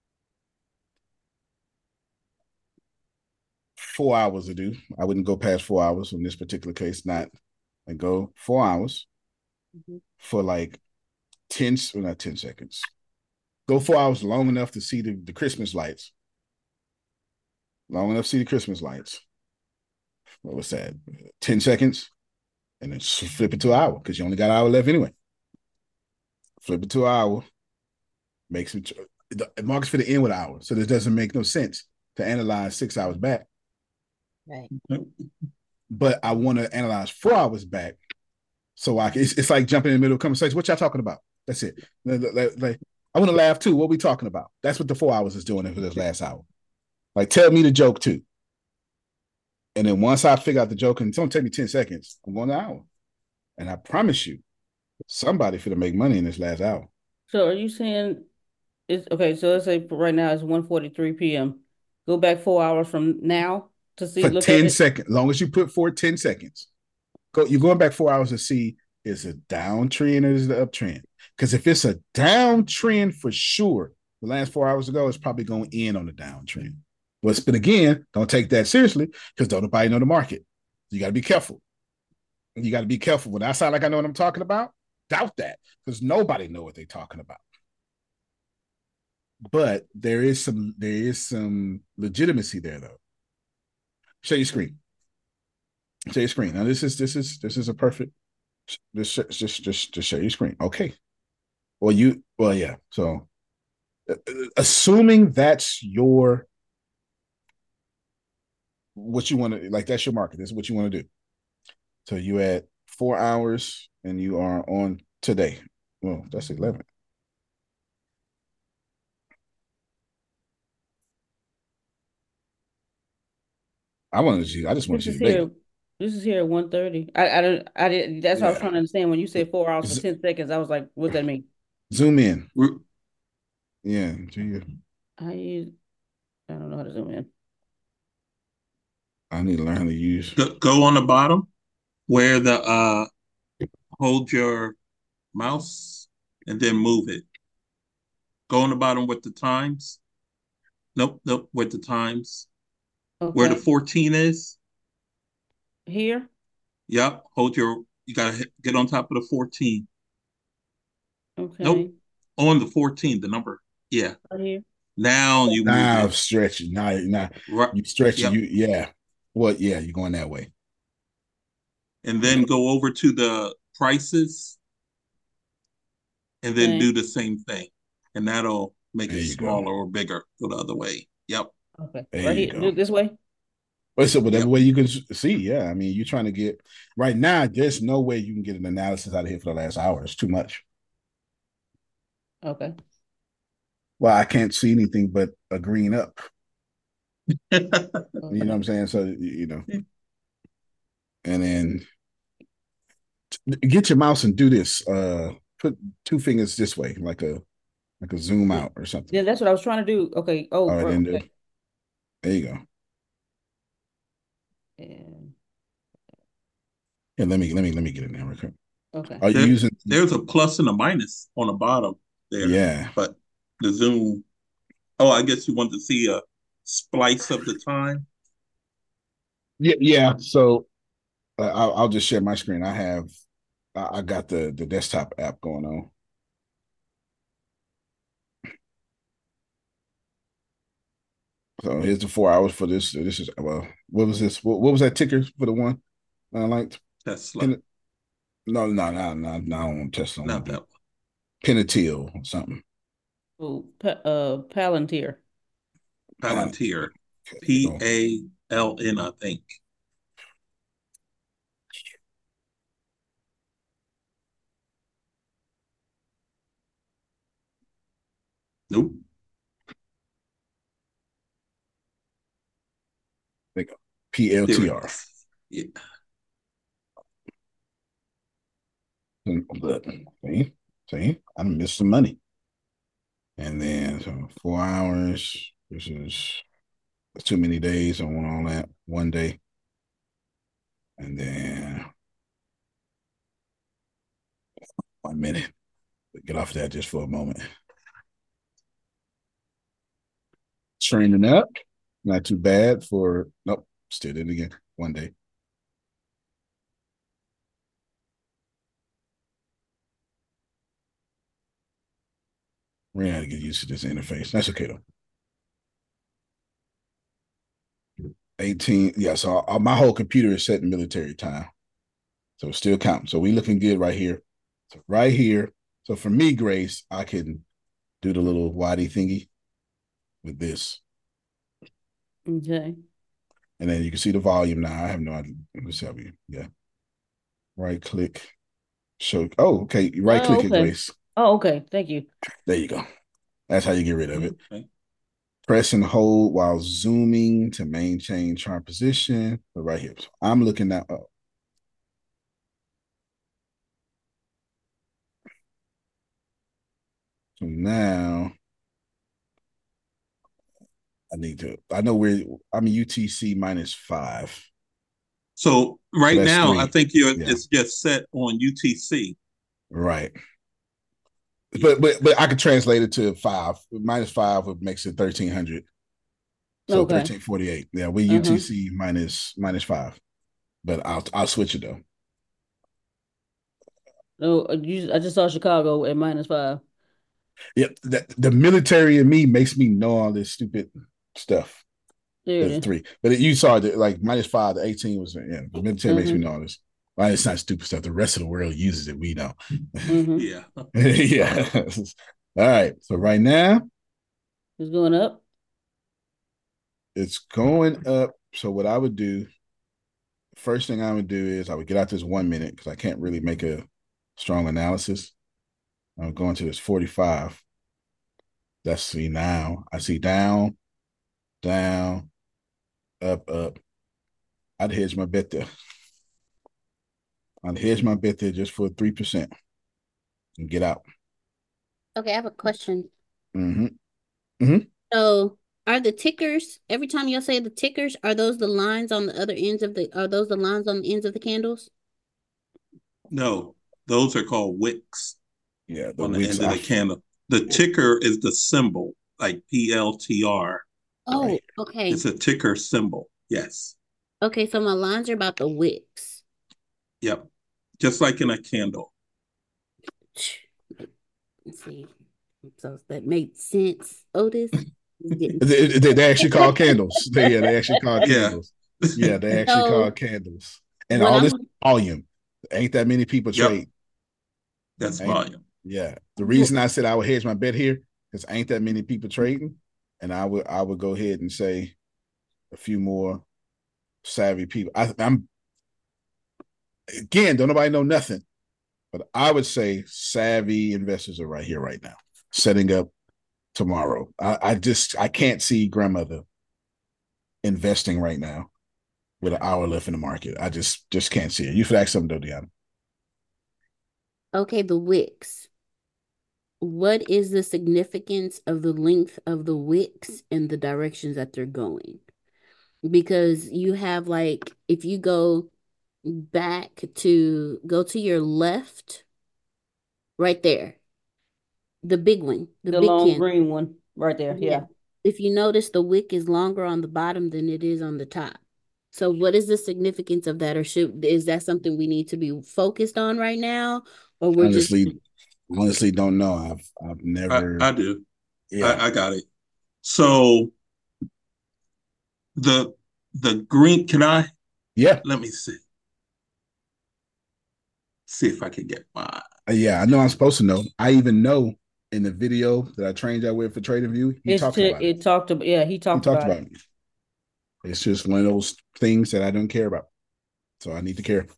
Four hours to do. I wouldn't go past four hours in this particular case. Not, and go four hours mm-hmm. for like ten, well, not ten seconds. Go four hours long enough to see the, the Christmas lights. Long enough to see the Christmas lights. What was that? ten seconds. And then flip it to an hour because you only got an hour left anyway. Flip it to an hour. Makes it. The market's for the end with an hour. So this doesn't make no sense to analyze six hours back. Right. But I want to analyze four hours back. So I can, it's, it's like jumping in the middle of a conversation. What y'all talking about? That's it. Like, like, I want to laugh too. What are we talking about? That's what the four hours is doing for this last hour. Like, tell me the joke too. And then once I figure out the joke, and it's going to take me ten seconds, I'm going an hour. And I promise you, somebody finna make money in this last hour. So are you saying, it's okay, so let's say right now it's one forty-three p.m. Go back four hours from now to see. For look ten at seconds, long as you put for ten seconds. Go, you're going back four hours to see is it downtrend or is it uptrend? Because if it's a downtrend for sure, the last four hours ago, it's probably going in on the downtrend. But, but again, don't take that seriously because don't nobody know the market. You got to be careful. You got to be careful. When I sound like I know what I'm talking about, doubt that because nobody know what they're talking about. But there is some there is some legitimacy there though. Share your screen. Share your screen. Now this is this is this is a perfect. Just just just just share your screen. Okay. Well, you well yeah. So, assuming that's your what you want to like, that's your market. This is what you want to do. So you at four hours and you are on today. Well, that's eleven. I wanted to. I just want to see here. This is here at one thirty. I I don't. I did. That's yeah. what I was trying to understand. When you said four hours for ten seconds, I was like, "What does that mean?" Zoom in. Yeah. I use. I don't know how to zoom in. I need to learn how to use. Go, go on the bottom where the uh, hold your mouse and then move it. Go on the bottom with the times. Nope, nope, with the times. Okay. Where the fourteen is. Here? Yep. Hold your, you got to get on top of the fourteen. Okay. Nope. On the fourteen, the number. Yeah. Right here. Now you move now it. Stretching. Now, now right. You stretching. Yep. You, yeah. Well, yeah, you're going that way. And then go over to the prices and then Okay. do the same thing. And that'll make There it you go. smaller or bigger. Go the other way. Yep. Okay. There Right you here. go. Do it this way. But so whatever Yep. way you can see, yeah. I mean, you're trying to get right now. There's no way you can get an analysis out of here for the last hour. It's too much. Okay. Well, I can't see anything but a green up. You know Okay. what I'm saying? So you know, and then t- get your mouse and do this. Uh, put two fingers this way, like a like a zoom out or something. Yeah, that's what I was trying to do. Okay. Oh, All right, right, then do. okay. There you go. And Yeah, let me let me let me get in there real quick. okay. Are you There- using? There's a plus and a minus on the bottom there. Yeah. But the zoom. Oh, I guess you want to see a splice of the time. Yeah, yeah. So uh, I'll, I'll just share my screen. I have, I I got the the desktop app going on. So here's the four hours for this. This is well, what was this? What, what was that ticker for the one I liked? Tesla. Pen, no, no, no, no, no. I don't want Tesla. Not that one. Penatil or something. Oh, pa- uh, Palantir. Palantir. Okay, P so- A L N, I think. Nope. there you go. P L There T it R. is. Yeah. But see, see, I missed some money. And then so four hours. This is too many days. I want all that one day. And then one minute. Get off that just for a moment. Training up. Not too bad for nope. Still did it again. One day. We're gonna have to get used to this interface. That's okay though. eighteen. Yeah, so uh, my whole computer is set in military time. So it's still counting. So we looking good right here. So right here. So for me, Grace, I can do the little waddy thingy with this. Okay. And then you can see the volume now. I have no idea. Let's see how we, yeah. Right click. Show. Oh, okay. Right Oh, click it, okay. Grace. Oh, okay. Thank you. There you go. That's how you get rid of it. Okay. Press and hold while zooming to maintain chart position. But right here. So I'm looking at. Oh. So now I need to. I know where I'm U T C minus five. So right That's now, three. I think you're Yeah. it's just set on U T C. Right. But but but I could translate it to five. Minus five would makes it thirteen hundred. So Okay. thirteen forty eight. Yeah, we Uh-huh. U T C minus minus five. But I'll I'll switch it though. No, uh, you, I just saw Chicago at minus five. Yeah, the, the military in me makes me know all this stupid stuff. There it The is. three, but it, you saw it like minus five. The eighteen was yeah. The military makes me Mhm. know all this. Well, it's not stupid stuff. The rest of the world uses it. We don't. Mm-hmm. Yeah. Yeah. All right. So right now It's going up. it's going up. So what I would do, first thing I would do is I would get out this one minute because I can't really make a strong analysis. I'm going to this forty-five. That's see now. I see down, down, up, up. I'd hedge my bet there. I'd hedge my bet there just for three percent and get out. Okay, I have a question. Mm-hmm. So are the tickers, every time y'all say the tickers, are those the lines on the other ends of the, are those the lines on the ends of the candles? No, those are called wicks Yeah, the on the wicks. end of the I- candle. The ticker is the symbol, like P L T R. Oh, Right. okay. It's a ticker symbol. Yes. Okay, so my lines are about the wicks. Yep. Just like in a candle. Let's see. So that made sense, Otis. You didn't. They, they, they actually call candles. They, yeah, they actually call Yeah. candles. Yeah, they actually So, call candles. And when all I'm- this volume. Ain't that many people Yep. trade. That's Ain't- volume. Yeah. The reason I said I would hedge my bet here because ain't that many people trading, and I would I would go ahead and say a few more savvy people. I, I'm again, don't nobody know nothing, but I would say savvy investors are right here, right now, setting up tomorrow. I, I just I can't see grandmother investing right now with an hour left in the market. I just just can't see it. You should ask something though, Deanna. Okay, the wicks. What is the significance of the length of the wicks and the directions that they're going? Because you have like, if you go back to go to your left, right there, the big one, the, The big long can. green one right there. Yeah. Yeah. If you notice, the wick is longer on the bottom than it is on the top. So what is the significance of that? Or should is that something we need to be focused on right now? Or we're just Honestly, honestly, don't know. I've I've I, never. I do. Yeah. I, I got it. So the the green, can I Yeah. let me see. See if I can get mine. Yeah. I know I'm supposed to know. I even know in the video that I trained y'all with for Trading View, he It's talks to, about it. it talked about yeah, he He talked talked about about it. it. It's just one of those things that I don't care about. So I need to care.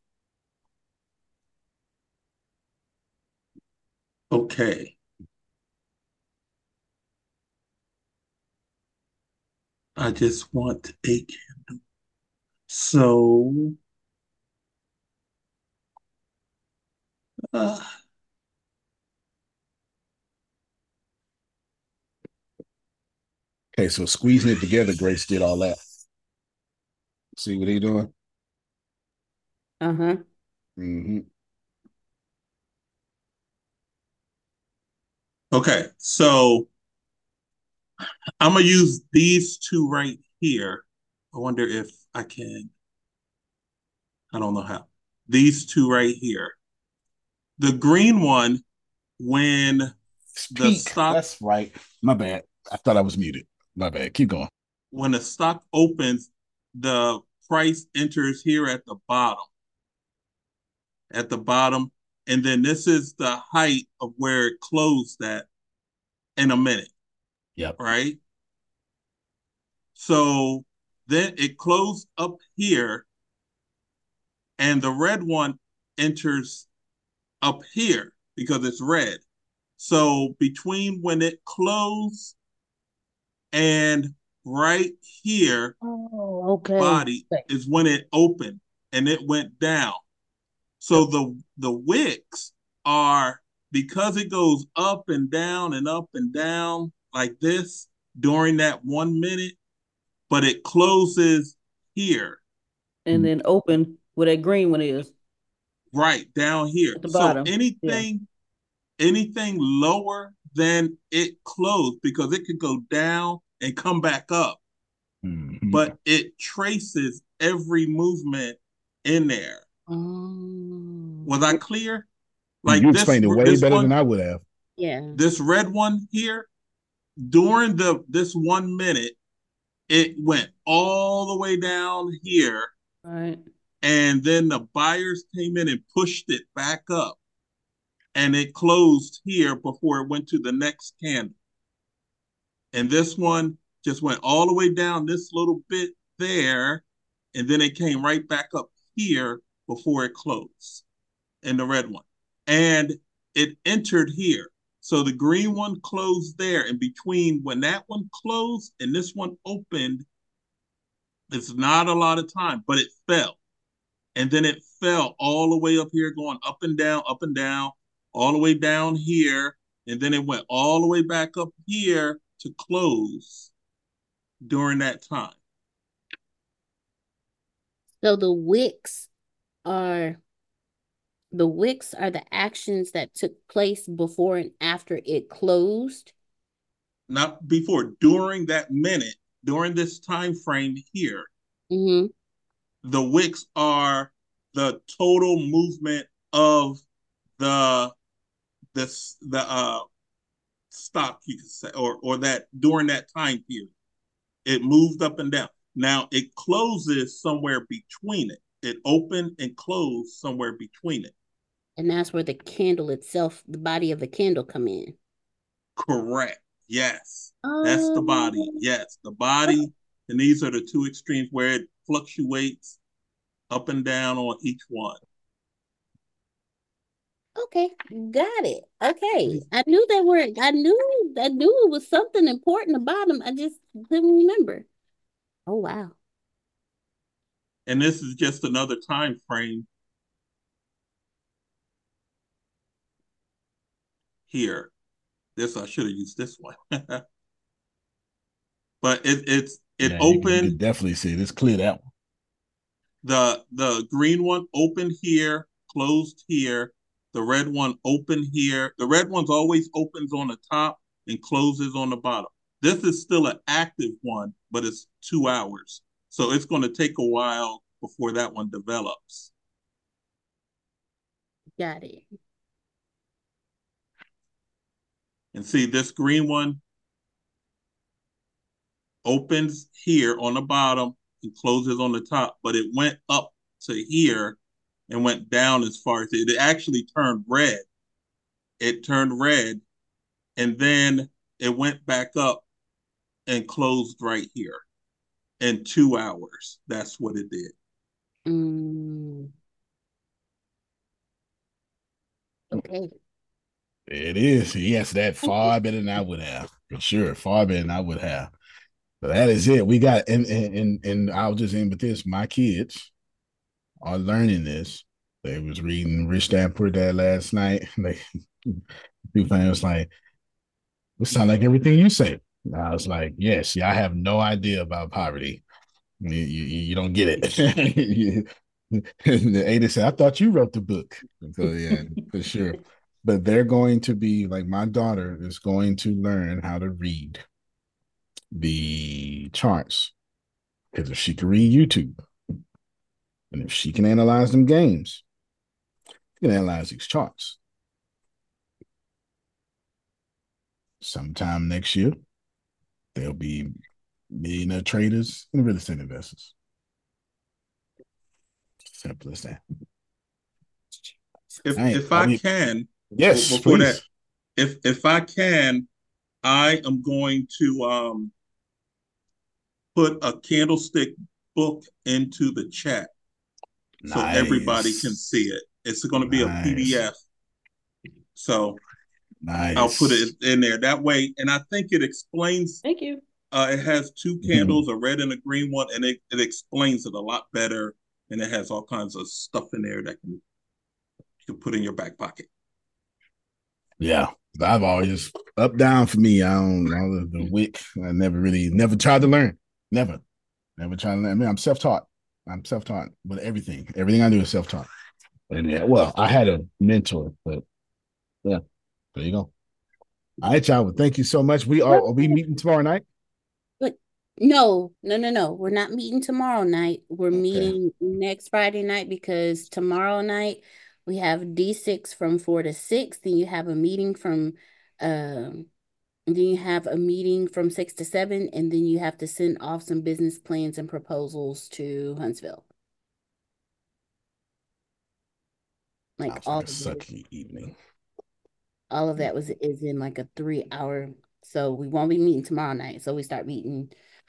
Okay. I just want a candle. So uh, Okay, so squeezing it together, Grace did all that. See what he doing? Uh-huh. Mm-hmm. okay, so I'm gonna use these two right here. I wonder if I can. I don't know how. These two right here. The green one, when the Speak. stock That's right. My bad. I thought I was muted. My bad. Keep going. when the stock opens, the price enters here at the bottom. At the bottom, and then this is the height of where it closed at in a minute, Yep. right? So then it closed up here, and the red one enters up here because it's red. So between when it closed and right here, Oh, okay. body is when it opened and it went down. So the the wicks are because it goes up and down and up and down like this during that one minute, but it closes here, And then open where that green one is right down here. at the So bottom. Yeah. anything anything lower than it closed because it could go down and come back up, Mm-hmm. but it traces every movement in there. um, Was I clear? You, Like you this explained it way this better one than I would have. yeah. this red one here during the this one minute it went all the way down here, Right. and then the buyers came in and pushed it back up, and it closed here before it went to the next candle. And this one just went all the way down this little bit there, and then it came right back up here before it closed in the red one, and it entered here. So the green one closed there, and between when that one closed and this one opened, it's not a lot of time, but it fell. And then it fell all the way up here, going up and down, up and down, all the way down here. And then it went all the way back up here to close during that time. So the wicks are the wicks are the actions that took place before and after it closed. Not before, during that minute, during this time frame here. Mm-hmm. The wicks are the total movement of the this the uh stock, you could say, or or that during that time period. It moved up and down. Now it closes somewhere between it. It opened and closed somewhere between it. And that's where the candle itself, the body of the candle come in. Correct. Yes. That's the body. Um, Yes. The body. And these are the two extremes where it fluctuates up and down on each one. okay, got it. Okay. I knew they were, I knew, I knew it was something important about them. I just couldn't remember. Oh, wow. And this is just another time frame here. This I should have used this one. But it it's it Yeah, you, you opened. could definitely see it. It's clear that one. The the green one opened here, closed here. The red one opened here. The red one's always opens on the top and closes on the bottom. This is still an active one, but it's two hours. So it's going to take a while before that one develops. Got it. And see, this green one opens here on the bottom and closes on the top, but it went up to here and went down as far as it, it actually turned red. It turned red and then it went back up and closed right here in two hours. That's what it did. Mm. Okay. It is. He answered that far better than I would have. For sure. Far better than I would have. But that is it. We got and and and I'll just end with this. My kids are learning this. They was reading Rich Dad Poor Dad last night. They two fans like, it sound like everything you say. And I was like, yes, yeah, I have no idea about poverty. You, you, you don't get it. The Ada said, I thought you wrote the book. So yeah, for sure. But they're going to be like my daughter is going to learn how to read the charts. Because if she can read YouTube and if she can analyze them games, she can analyze these charts. Sometime next year, there'll be millionaire traders and real estate investors. Simple as that. If Right, if I we, can, yes, before please. that, if if I can, I am going to um put a candlestick book into the chat so Nice. everybody can see it. It's going to be Nice. a P D F. So nice. I'll put it in there that way. And I think it explains. Thank you. Uh, it has two candles, mm-hmm. a red and a green one, and it, it explains it a lot better. And it has all kinds of stuff in there that can you can put in your back pocket. Yeah. I've always up down for me. I don't know the, the wick. I never really never tried to learn. Never. Never tried to learn. I mean, I'm self-taught. I'm self-taught with everything. Everything I do is self-taught. And yeah, well, I had a mentor, but yeah, there you go. All right, y'all. Well, thank you so much. We are, are we meeting tomorrow night? But no, no, no, no. We're not meeting tomorrow night. We're okay. meeting next Friday night because tomorrow night we have D six from four to six. Then you have a meeting from um and then you have a meeting from six to seven, and then you have to send off some business plans and proposals to Huntsville. Like all like a sucky evening. All of that was is in like a three hour. So we won't be meeting tomorrow night. So we start meeting.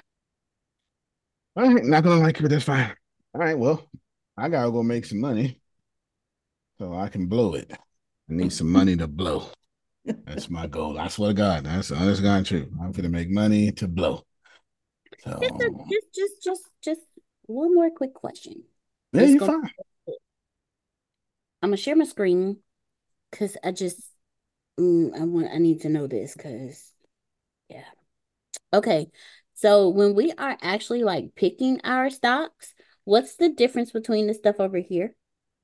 All right, not gonna like it, but that's fine. All right, well, I gotta go make some money so I can blow it. I need some money to blow. That's my goal. I swear to God, that's honest God true. I'm gonna make money to blow. So just, a, just, just, just, just one more quick question. Yeah, you're fine. I'm gonna share my screen because I just mm, I want I need to know this because yeah. Okay, so when we are actually like picking our stocks, what's the difference between the stuff over here?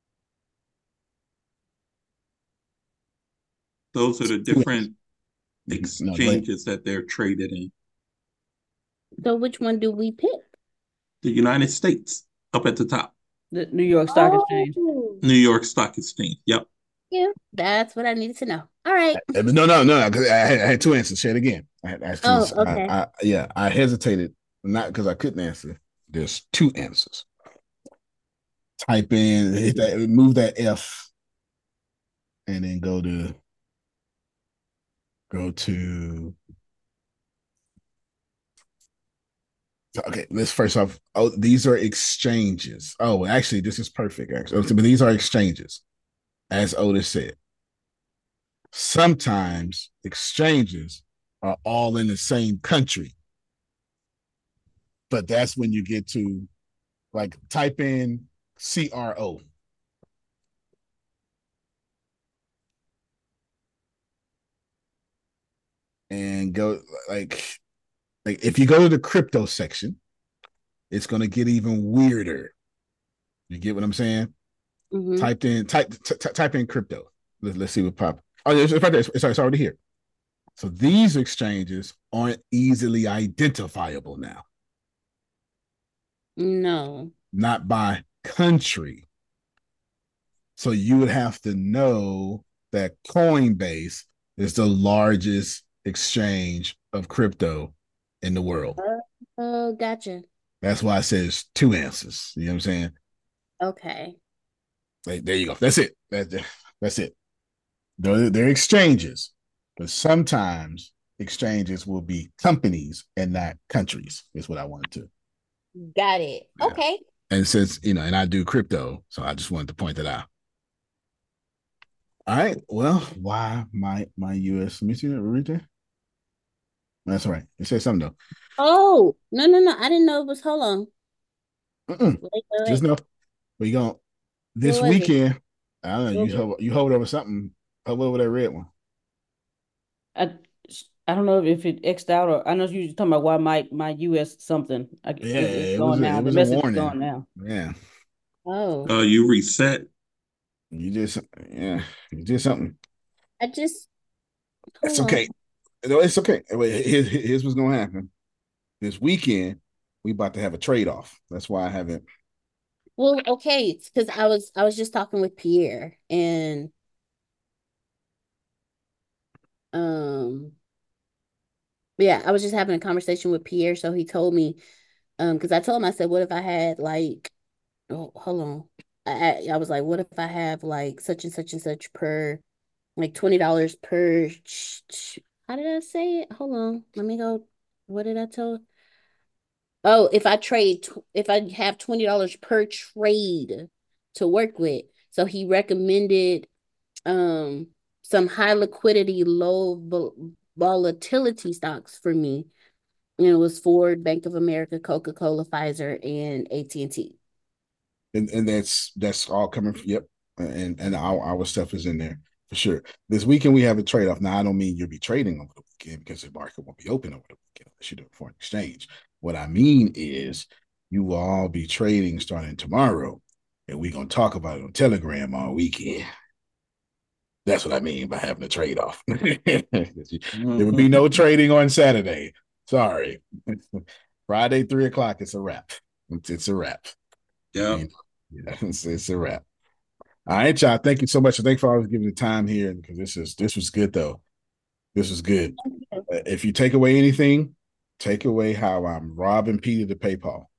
Those are the different exchanges no, that they're traded in. So which one do we pick? The United States, up at the top. The New York Stock oh. Exchange. New York Stock Exchange, yep. Yeah, that's what I needed to know. All right. No, no, no, because I, I had two answers. Say it again. I had asked oh, okay. I, I, yeah, I hesitated, not because I couldn't answer. There's two answers. Type in, hit that, move that F and then go to go to okay, let's first off. Oh, these are exchanges. Oh, actually, this is perfect. Actually, but these are exchanges, as Otis said. Sometimes exchanges are all in the same country, but that's when you get to like type in C R O. And go like like if you go to the crypto section, it's gonna get even weirder. You get what I'm saying? Mhm. Typed in type t- t- type in crypto. Let's, let's see what pop. Oh, it's, it's right there. It's, it's already here. So these exchanges aren't easily identifiable now, No. not by country. So you would have to know that Coinbase is the largest exchange of crypto in the world. Oh, gotcha. That's why I said it's two answers. You know what I'm saying? Okay. Like, there you go. That's it. That, that's it. They're, they're exchanges, but sometimes exchanges will be companies and not countries, is what I wanted to. Got it. Yeah. Okay. And since, you know, and I do crypto, so I just wanted to point that out. All right. Well, why my my U S? Let me see that. Read that. That's all right. It says something though. Oh, no, no, no. I didn't know it was. Hold on. Mm-mm. Wait, wait, Just wait. know we going this What was it? weekend. I don't know. What You was hover, you hovered over something. Hover over that red one. I I don't know if it X'd out or I know you were talking about why my my U S something. I, Yeah, it, it's it was gone a, now. it The was a message is warning. gone now. Yeah, Oh, Uh, you reset. you just yeah, you did something. I just That's hold on. okay. No, it's okay. Wait, Here's, here's what's gonna happen. This weekend, we about to have a trade off. That's why I haven't. Well, okay, because I was I was just talking with Pierre and um yeah, I was just having a conversation with Pierre. So he told me, um, because I told him I said, what if I had like, oh, hold on, I I I was like, what if I have like such and such and such per, like twenty dollars per. ch- ch- How did I say it? Hold on, let me go. What did I tell? Oh, if I trade, tw- if I have twenty dollars per trade to work with. So he recommended um some high liquidity, low vol- volatility stocks for me. And it was Ford, Bank of America, Coca-Cola, Pfizer, and A T and T. And and that's that's all coming. From, yep, and and our our stuff is in there for sure. This weekend we have a trade off. Now I don't mean you'll be trading over the weekend because the market won't be open over the weekend unless you do a foreign exchange. What I mean is you will all be trading starting tomorrow, and we're gonna talk about it on Telegram all weekend. That's what I mean by having a trade off. There would be no trading on Saturday. Sorry. Friday, three o'clock, it's a wrap. It's, it's a wrap. Yeah. You know, yeah, it's, it's a wrap. All right, y'all. Thank you so much. Thank you for always giving the time here because this is this was good though. This was good. Uh, if you take away anything, take away how I'm robbing Peter to pay Paul.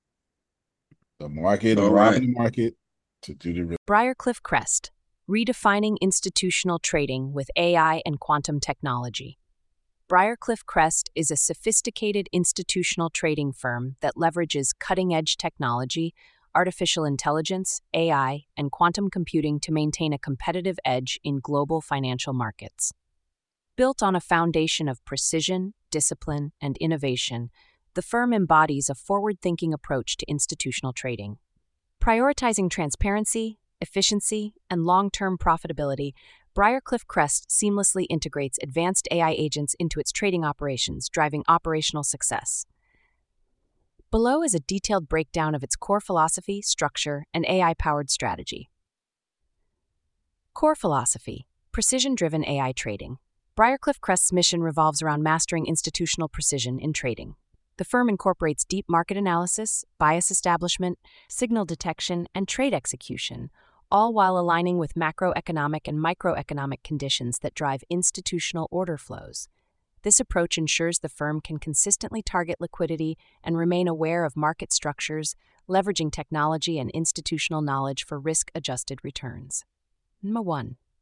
The market, I'm All robbing right. the market to do the real. Briarcliff Crest, redefining institutional trading with A I and quantum technology. Briarcliff Crest is a sophisticated institutional trading firm that leverages cutting-edge technology, artificial intelligence, A I, and quantum computing to maintain a competitive edge in global financial markets. Built on a foundation of precision, discipline, and innovation, the firm embodies a forward-thinking approach to institutional trading. Prioritizing transparency, efficiency, and long-term profitability, Briarcliff Crest seamlessly integrates advanced A I agents into its trading operations, driving operational success. Below is a detailed breakdown of its core philosophy, structure, and A I-powered strategy. Core philosophy: precision-driven A I trading. Briarcliff Crest's mission revolves around mastering institutional precision in trading. The firm incorporates deep market analysis, bias establishment, signal detection, and trade execution, all while aligning with macroeconomic and microeconomic conditions that drive institutional order flows. This approach ensures the firm can consistently target liquidity and remain aware of market structures, leveraging technology and institutional knowledge for risk-adjusted returns. Number one.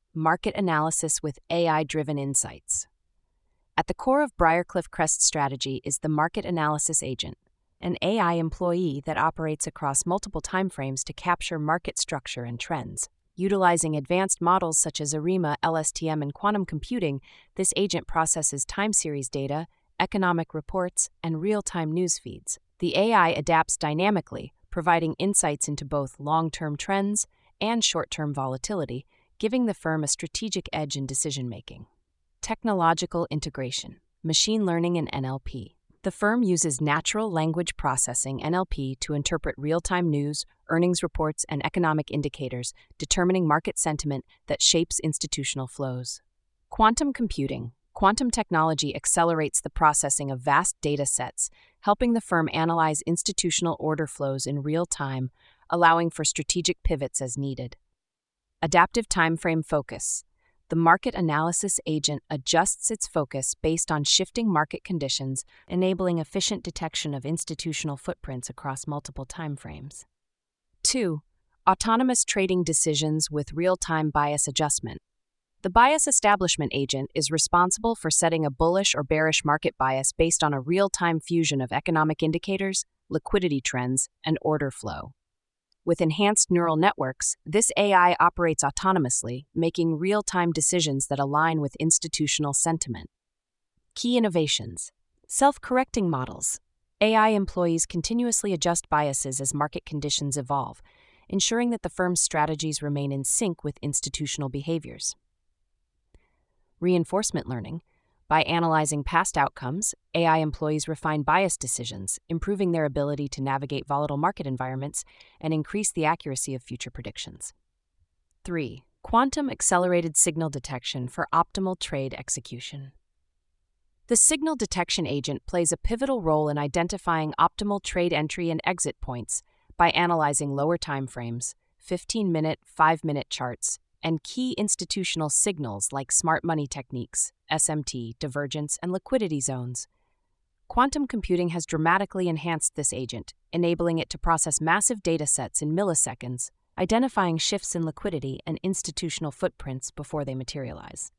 market analysis with A I-driven insights. At the core of Briarcliff Crest's strategy is the Market Analysis Agent, an A I employee that operates across multiple timeframes to capture market structure and trends. Utilizing advanced models such as ARIMA, L S T M, and quantum computing, this agent processes time series data, economic reports, and real-time news feeds. The A I adapts dynamically, providing insights into both long-term trends and short-term volatility, giving the firm a strategic edge in decision-making. Technological integration, machine learning and N L P. The firm uses natural language processing, N L P, to interpret real-time news, earnings reports, and economic indicators, determining market sentiment that shapes institutional flows. Quantum computing. Quantum technology accelerates the processing of vast data sets, helping the firm analyze institutional order flows in real time, allowing for strategic pivots as needed. Adaptive timeframe focus. The market analysis agent adjusts its focus based on shifting market conditions, enabling efficient detection of institutional footprints across multiple timeframes. two. Autonomous trading decisions with real-time bias adjustment. The bias establishment agent is responsible for setting a bullish or bearish market bias based on a real-time fusion of economic indicators, liquidity trends, and order flow. With enhanced neural networks, this A I operates autonomously, making real-time decisions that align with institutional sentiment. Key innovations. Self-correcting models. A I employees continuously adjust biases as market conditions evolve, ensuring that the firm's strategies remain in sync with institutional behaviors. Reinforcement learning. By analyzing past outcomes, A I employees refine bias decisions, improving their ability to navigate volatile market environments and increase the accuracy of future predictions. three. Quantum accelerated signal detection for optimal trade execution. The signal detection agent plays a pivotal role in identifying optimal trade entry and exit points by analyzing lower timeframes, fifteen-minute, five-minute charts, and key institutional signals like smart money techniques, S M T, divergence, and liquidity zones. Quantum computing has dramatically enhanced this agent, enabling it to process massive data sets in milliseconds, identifying shifts in liquidity and institutional footprints before they materialize.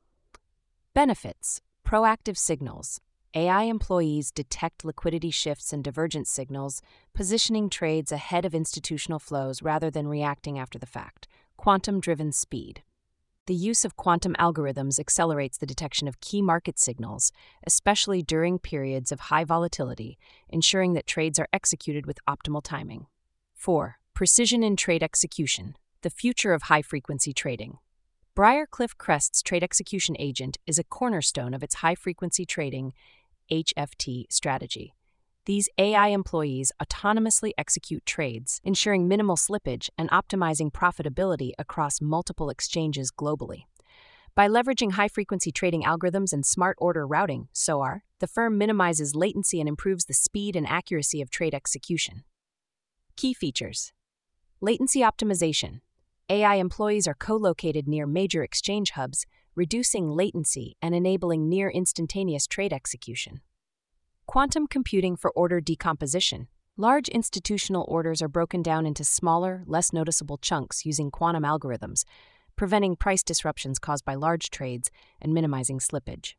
Benefits. Proactive signals. A I employees detect liquidity shifts and divergence signals, positioning trades ahead of institutional flows rather than reacting after the fact. Quantum-driven speed. The use of quantum algorithms accelerates the detection of key market signals, especially during periods of high volatility, ensuring that trades are executed with optimal timing. four. Precision in trade execution. The future of high-frequency trading. Briarcliff Crest's trade execution agent is a cornerstone of its high-frequency trading H F T strategy. These A I employees autonomously execute trades, ensuring minimal slippage and optimizing profitability across multiple exchanges globally. By leveraging high-frequency trading algorithms and smart order routing, S O R, the firm minimizes latency and improves the speed and accuracy of trade execution. Key features. Latency optimization. A I employees are co-located near major exchange hubs, reducing latency and enabling near-instantaneous trade execution. Quantum computing for order decomposition. Large institutional orders are broken down into smaller, less noticeable chunks using quantum algorithms, preventing price disruptions caused by large trades and minimizing slippage.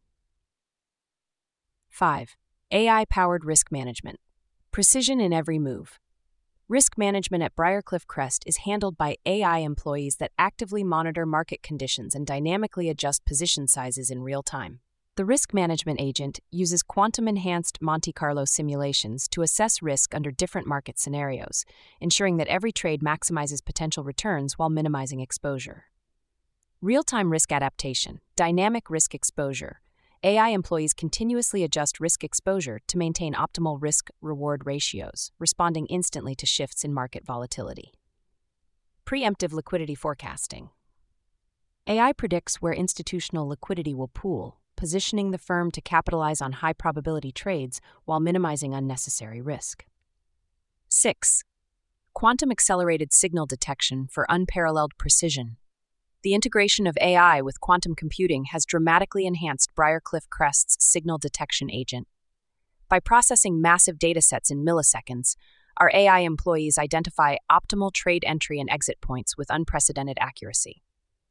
five. A I-powered risk management. Precision in every move. Risk management at Briarcliff Crest is handled by A I employees that actively monitor market conditions and dynamically adjust position sizes in real time. The risk management agent uses quantum-enhanced Monte Carlo simulations to assess risk under different market scenarios, ensuring that every trade maximizes potential returns while minimizing exposure. Real-time risk adaptation, dynamic risk exposure. A I employees continuously adjust risk exposure to maintain optimal risk-reward ratios, responding instantly to shifts in market volatility. Preemptive liquidity forecasting. A I predicts where institutional liquidity will pool, positioning the firm to capitalize on high-probability trades while minimizing unnecessary risk. six. Quantum-accelerated signal detection for unparalleled precision. The integration of A I with quantum computing has dramatically enhanced Briarcliff Crest's signal detection agent. By processing massive datasets in milliseconds, our A I employees identify optimal trade entry and exit points with unprecedented accuracy.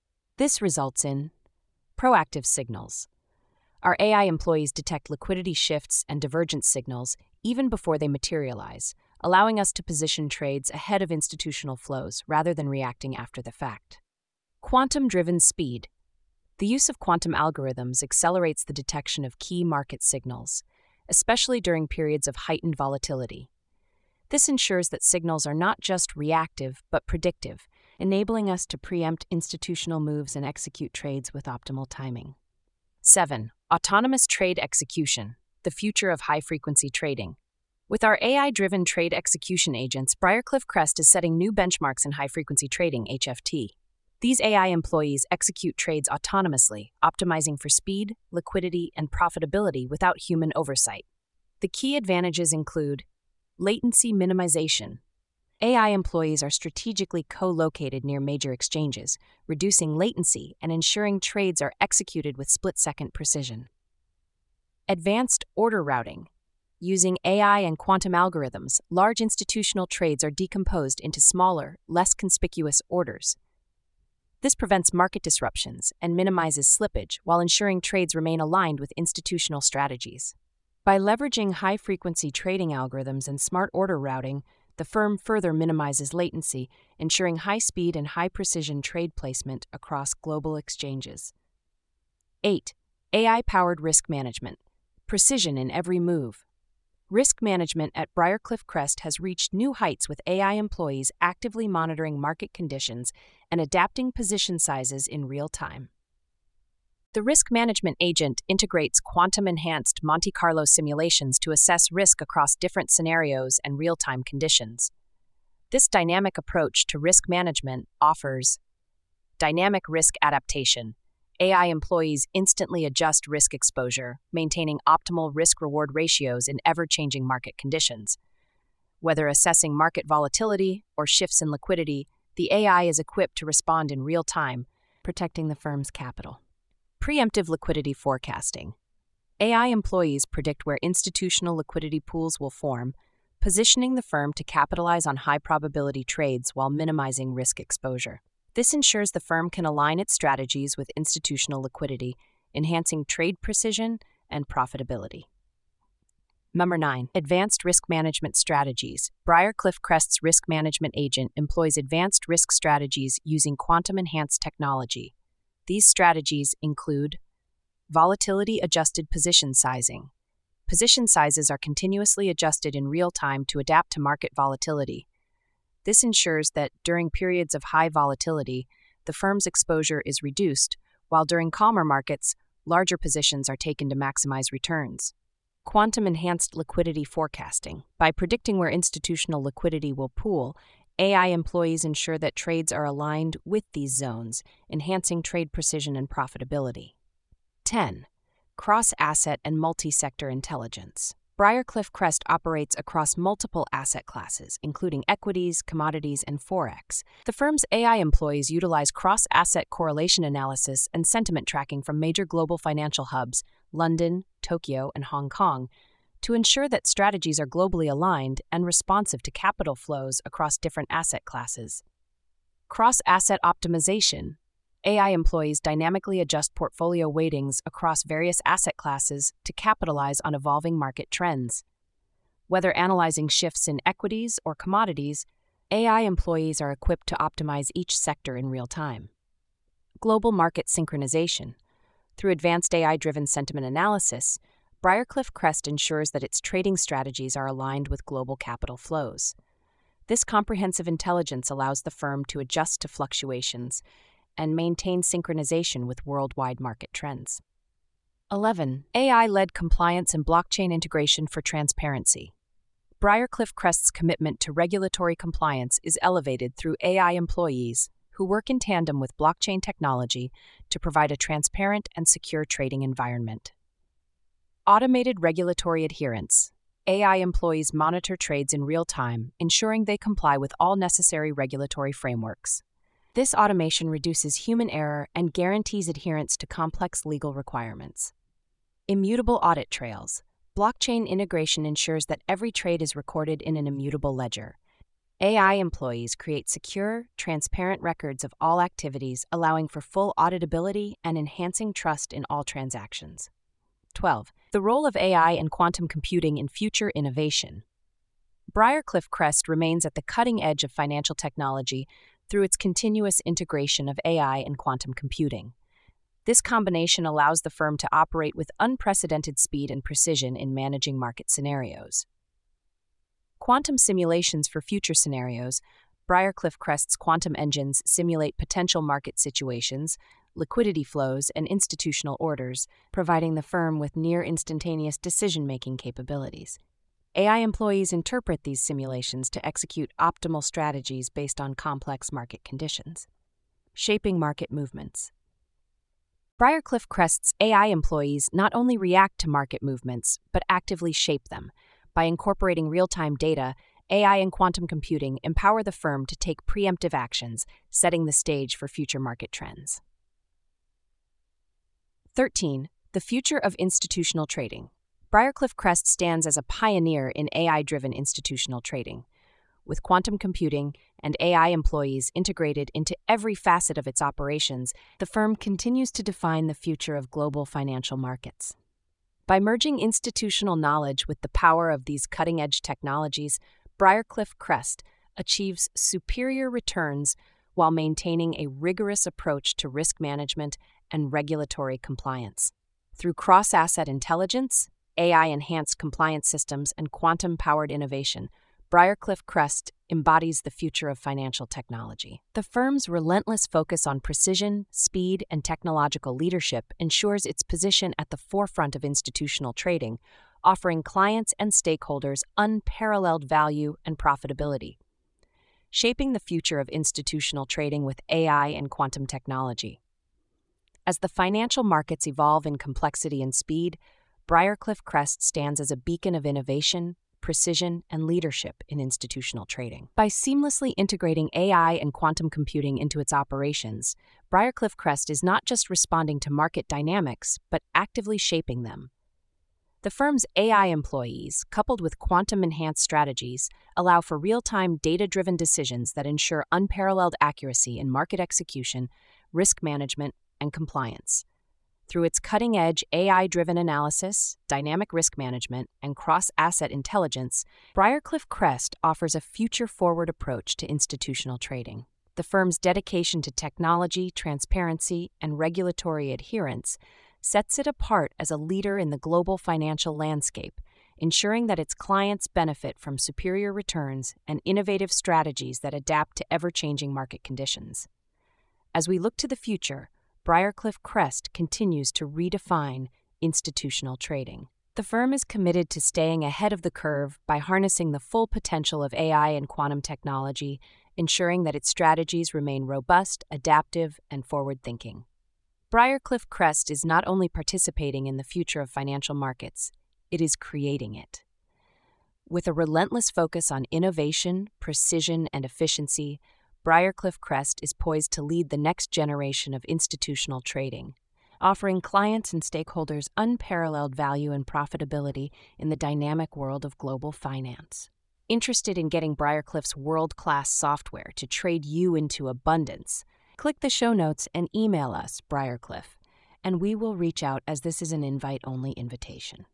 This results in proactive signals. Our A I employees detect liquidity shifts and divergence signals even before they materialize, allowing us to position trades ahead of institutional flows rather than reacting after the fact. Quantum-driven speed. The use of quantum algorithms accelerates the detection of key market signals, especially during periods of heightened volatility. This ensures that signals are not just reactive but predictive, enabling us to preempt institutional moves and execute trades with optimal timing. seven. Autonomous trade execution, the future of high-frequency trading. With our A I-driven trade execution agents, Briarcliff Crest is setting new benchmarks in high-frequency trading, H F T. These A I employees execute trades autonomously, optimizing for speed, liquidity, and profitability without human oversight. The key advantages include latency minimization. A I employees are strategically co-located near major exchanges, reducing latency and ensuring trades are executed with split-second precision. Advanced order routing. Using A I and quantum algorithms, large institutional trades are decomposed into smaller, less conspicuous orders. This prevents market disruptions and minimizes slippage while ensuring trades remain aligned with institutional strategies. By leveraging high-frequency trading algorithms and smart order routing, the firm further minimizes latency, ensuring high-speed and high-precision trade placement across global exchanges. eight. A I-powered risk management. Precision in every move. Risk management at Briarcliff Crest has reached new heights with A I employees actively monitoring market conditions and adapting position sizes in real time. The risk management agent integrates quantum-enhanced Monte Carlo simulations to assess risk across different scenarios and real-time conditions. This dynamic approach to risk management offers dynamic risk adaptation. A I employees instantly adjust risk exposure, maintaining optimal risk-reward ratios in ever-changing market conditions. Whether assessing market volatility or shifts in liquidity, the A I is equipped to respond in real time, protecting the firm's capital. Preemptive liquidity forecasting. A I employees predict where institutional liquidity pools will form, positioning the firm to capitalize on high-probability trades while minimizing risk exposure. This ensures the firm can align its strategies with institutional liquidity, enhancing trade precision and profitability. Number nine. Advanced risk management strategies. Briarcliff Crest's risk management agent employs advanced risk strategies using quantum-enhanced technology. These strategies include volatility-adjusted position sizing. Position sizes are continuously adjusted in real time to adapt to market volatility. This ensures that during periods of high volatility, the firm's exposure is reduced, while during calmer markets, larger positions are taken to maximize returns. Quantum-enhanced liquidity forecasting. By predicting where institutional liquidity will pool, A I employees ensure that trades are aligned with these zones, enhancing trade precision and profitability. ten. Cross-asset and multi-sector intelligence. Briarcliff Crest operates across multiple asset classes, including equities, commodities, and forex. The firm's A I employees utilize cross-asset correlation analysis and sentiment tracking from major global financial hubs, London, Tokyo, and Hong Kong, to ensure that strategies are globally aligned and responsive to capital flows across different asset classes. Cross-asset optimization. A I employees dynamically adjust portfolio weightings across various asset classes to capitalize on evolving market trends. Whether analyzing shifts in equities or commodities, A I employees are equipped to optimize each sector in real time. Global market synchronization. Through advanced A I-driven sentiment analysis, Briarcliff Crest ensures that its trading strategies are aligned with global capital flows. This comprehensive intelligence allows the firm to adjust to fluctuations and maintain synchronization with worldwide market trends. eleven. A I-led compliance and blockchain integration for transparency. Briarcliff Crest's commitment to regulatory compliance is elevated through A I employees who work in tandem with blockchain technology to provide a transparent and secure trading environment. Automated regulatory adherence. A I employees monitor trades in real time, ensuring they comply with all necessary regulatory frameworks. This automation reduces human error and guarantees adherence to complex legal requirements. Immutable audit trails. Blockchain integration ensures that every trade is recorded in an immutable ledger, A I employees create secure, transparent records of all activities, allowing for full auditability and enhancing trust in all transactions. twelve. The role of A I and quantum computing in future innovation. Briarcliff Crest remains at the cutting edge of financial technology through its continuous integration of A I and quantum computing. This combination allows the firm to operate with unprecedented speed and precision in managing market scenarios. Quantum simulations for future scenarios. Briarcliff Crest's quantum engines simulate potential market situations, liquidity flows, and institutional orders, providing the firm with near-instantaneous decision-making capabilities. A I employees interpret these simulations to execute optimal strategies based on complex market conditions. Shaping market movements. Briarcliff Crest's A I employees not only react to market movements, but actively shape them. By incorporating real-time data, A I and quantum computing empower the firm to take preemptive actions, setting the stage for future market trends. thirteen. The future of institutional trading. Briarcliff Crest stands as a pioneer in A I-driven institutional trading. With quantum computing and A I employees integrated into every facet of its operations, the firm continues to define the future of global financial markets. By merging institutional knowledge with the power of these cutting-edge technologies, Briarcliff Crest achieves superior returns while maintaining a rigorous approach to risk management and regulatory compliance. Through cross-asset intelligence, A I-enhanced compliance systems, and quantum-powered innovation, Briarcliff Crest embodies the future of financial technology. The firm's relentless focus on precision, speed, and technological leadership ensures its position at the forefront of institutional trading, offering clients and stakeholders unparalleled value and profitability. Shaping the future of institutional trading with A I and quantum technology. As the financial markets evolve in complexity and speed, Briarcliff Crest stands as a beacon of innovation, precision, and leadership in institutional trading. By seamlessly integrating A I and quantum computing into its operations, Briarcliff Crest is not just responding to market dynamics, but actively shaping them. The firm's A I employees, coupled with quantum-enhanced strategies, allow for real-time data-driven decisions that ensure unparalleled accuracy in market execution, risk management, and compliance. Through its cutting-edge A I-driven analysis, dynamic risk management, and cross-asset intelligence, Briarcliff Crest offers a future-forward approach to institutional trading. The firm's dedication to technology, transparency, and regulatory adherence sets it apart as a leader in the global financial landscape, ensuring that its clients benefit from superior returns and innovative strategies that adapt to ever-changing market conditions. As we look to the future, Briarcliff Crest continues to redefine institutional trading. The firm is committed to staying ahead of the curve by harnessing the full potential of A I and quantum technology, ensuring that its strategies remain robust, adaptive, and forward-thinking. Briarcliff Crest is not only participating in the future of financial markets, it is creating it. With a relentless focus on innovation, precision, and efficiency, Briarcliff Crest is poised to lead the next generation of institutional trading, offering clients and stakeholders unparalleled value and profitability in the dynamic world of global finance. Interested in getting Briarcliff's world-class software to trade you into abundance? Click the show notes and email us, Briarcliff, and we will reach out as this is an invite-only invitation.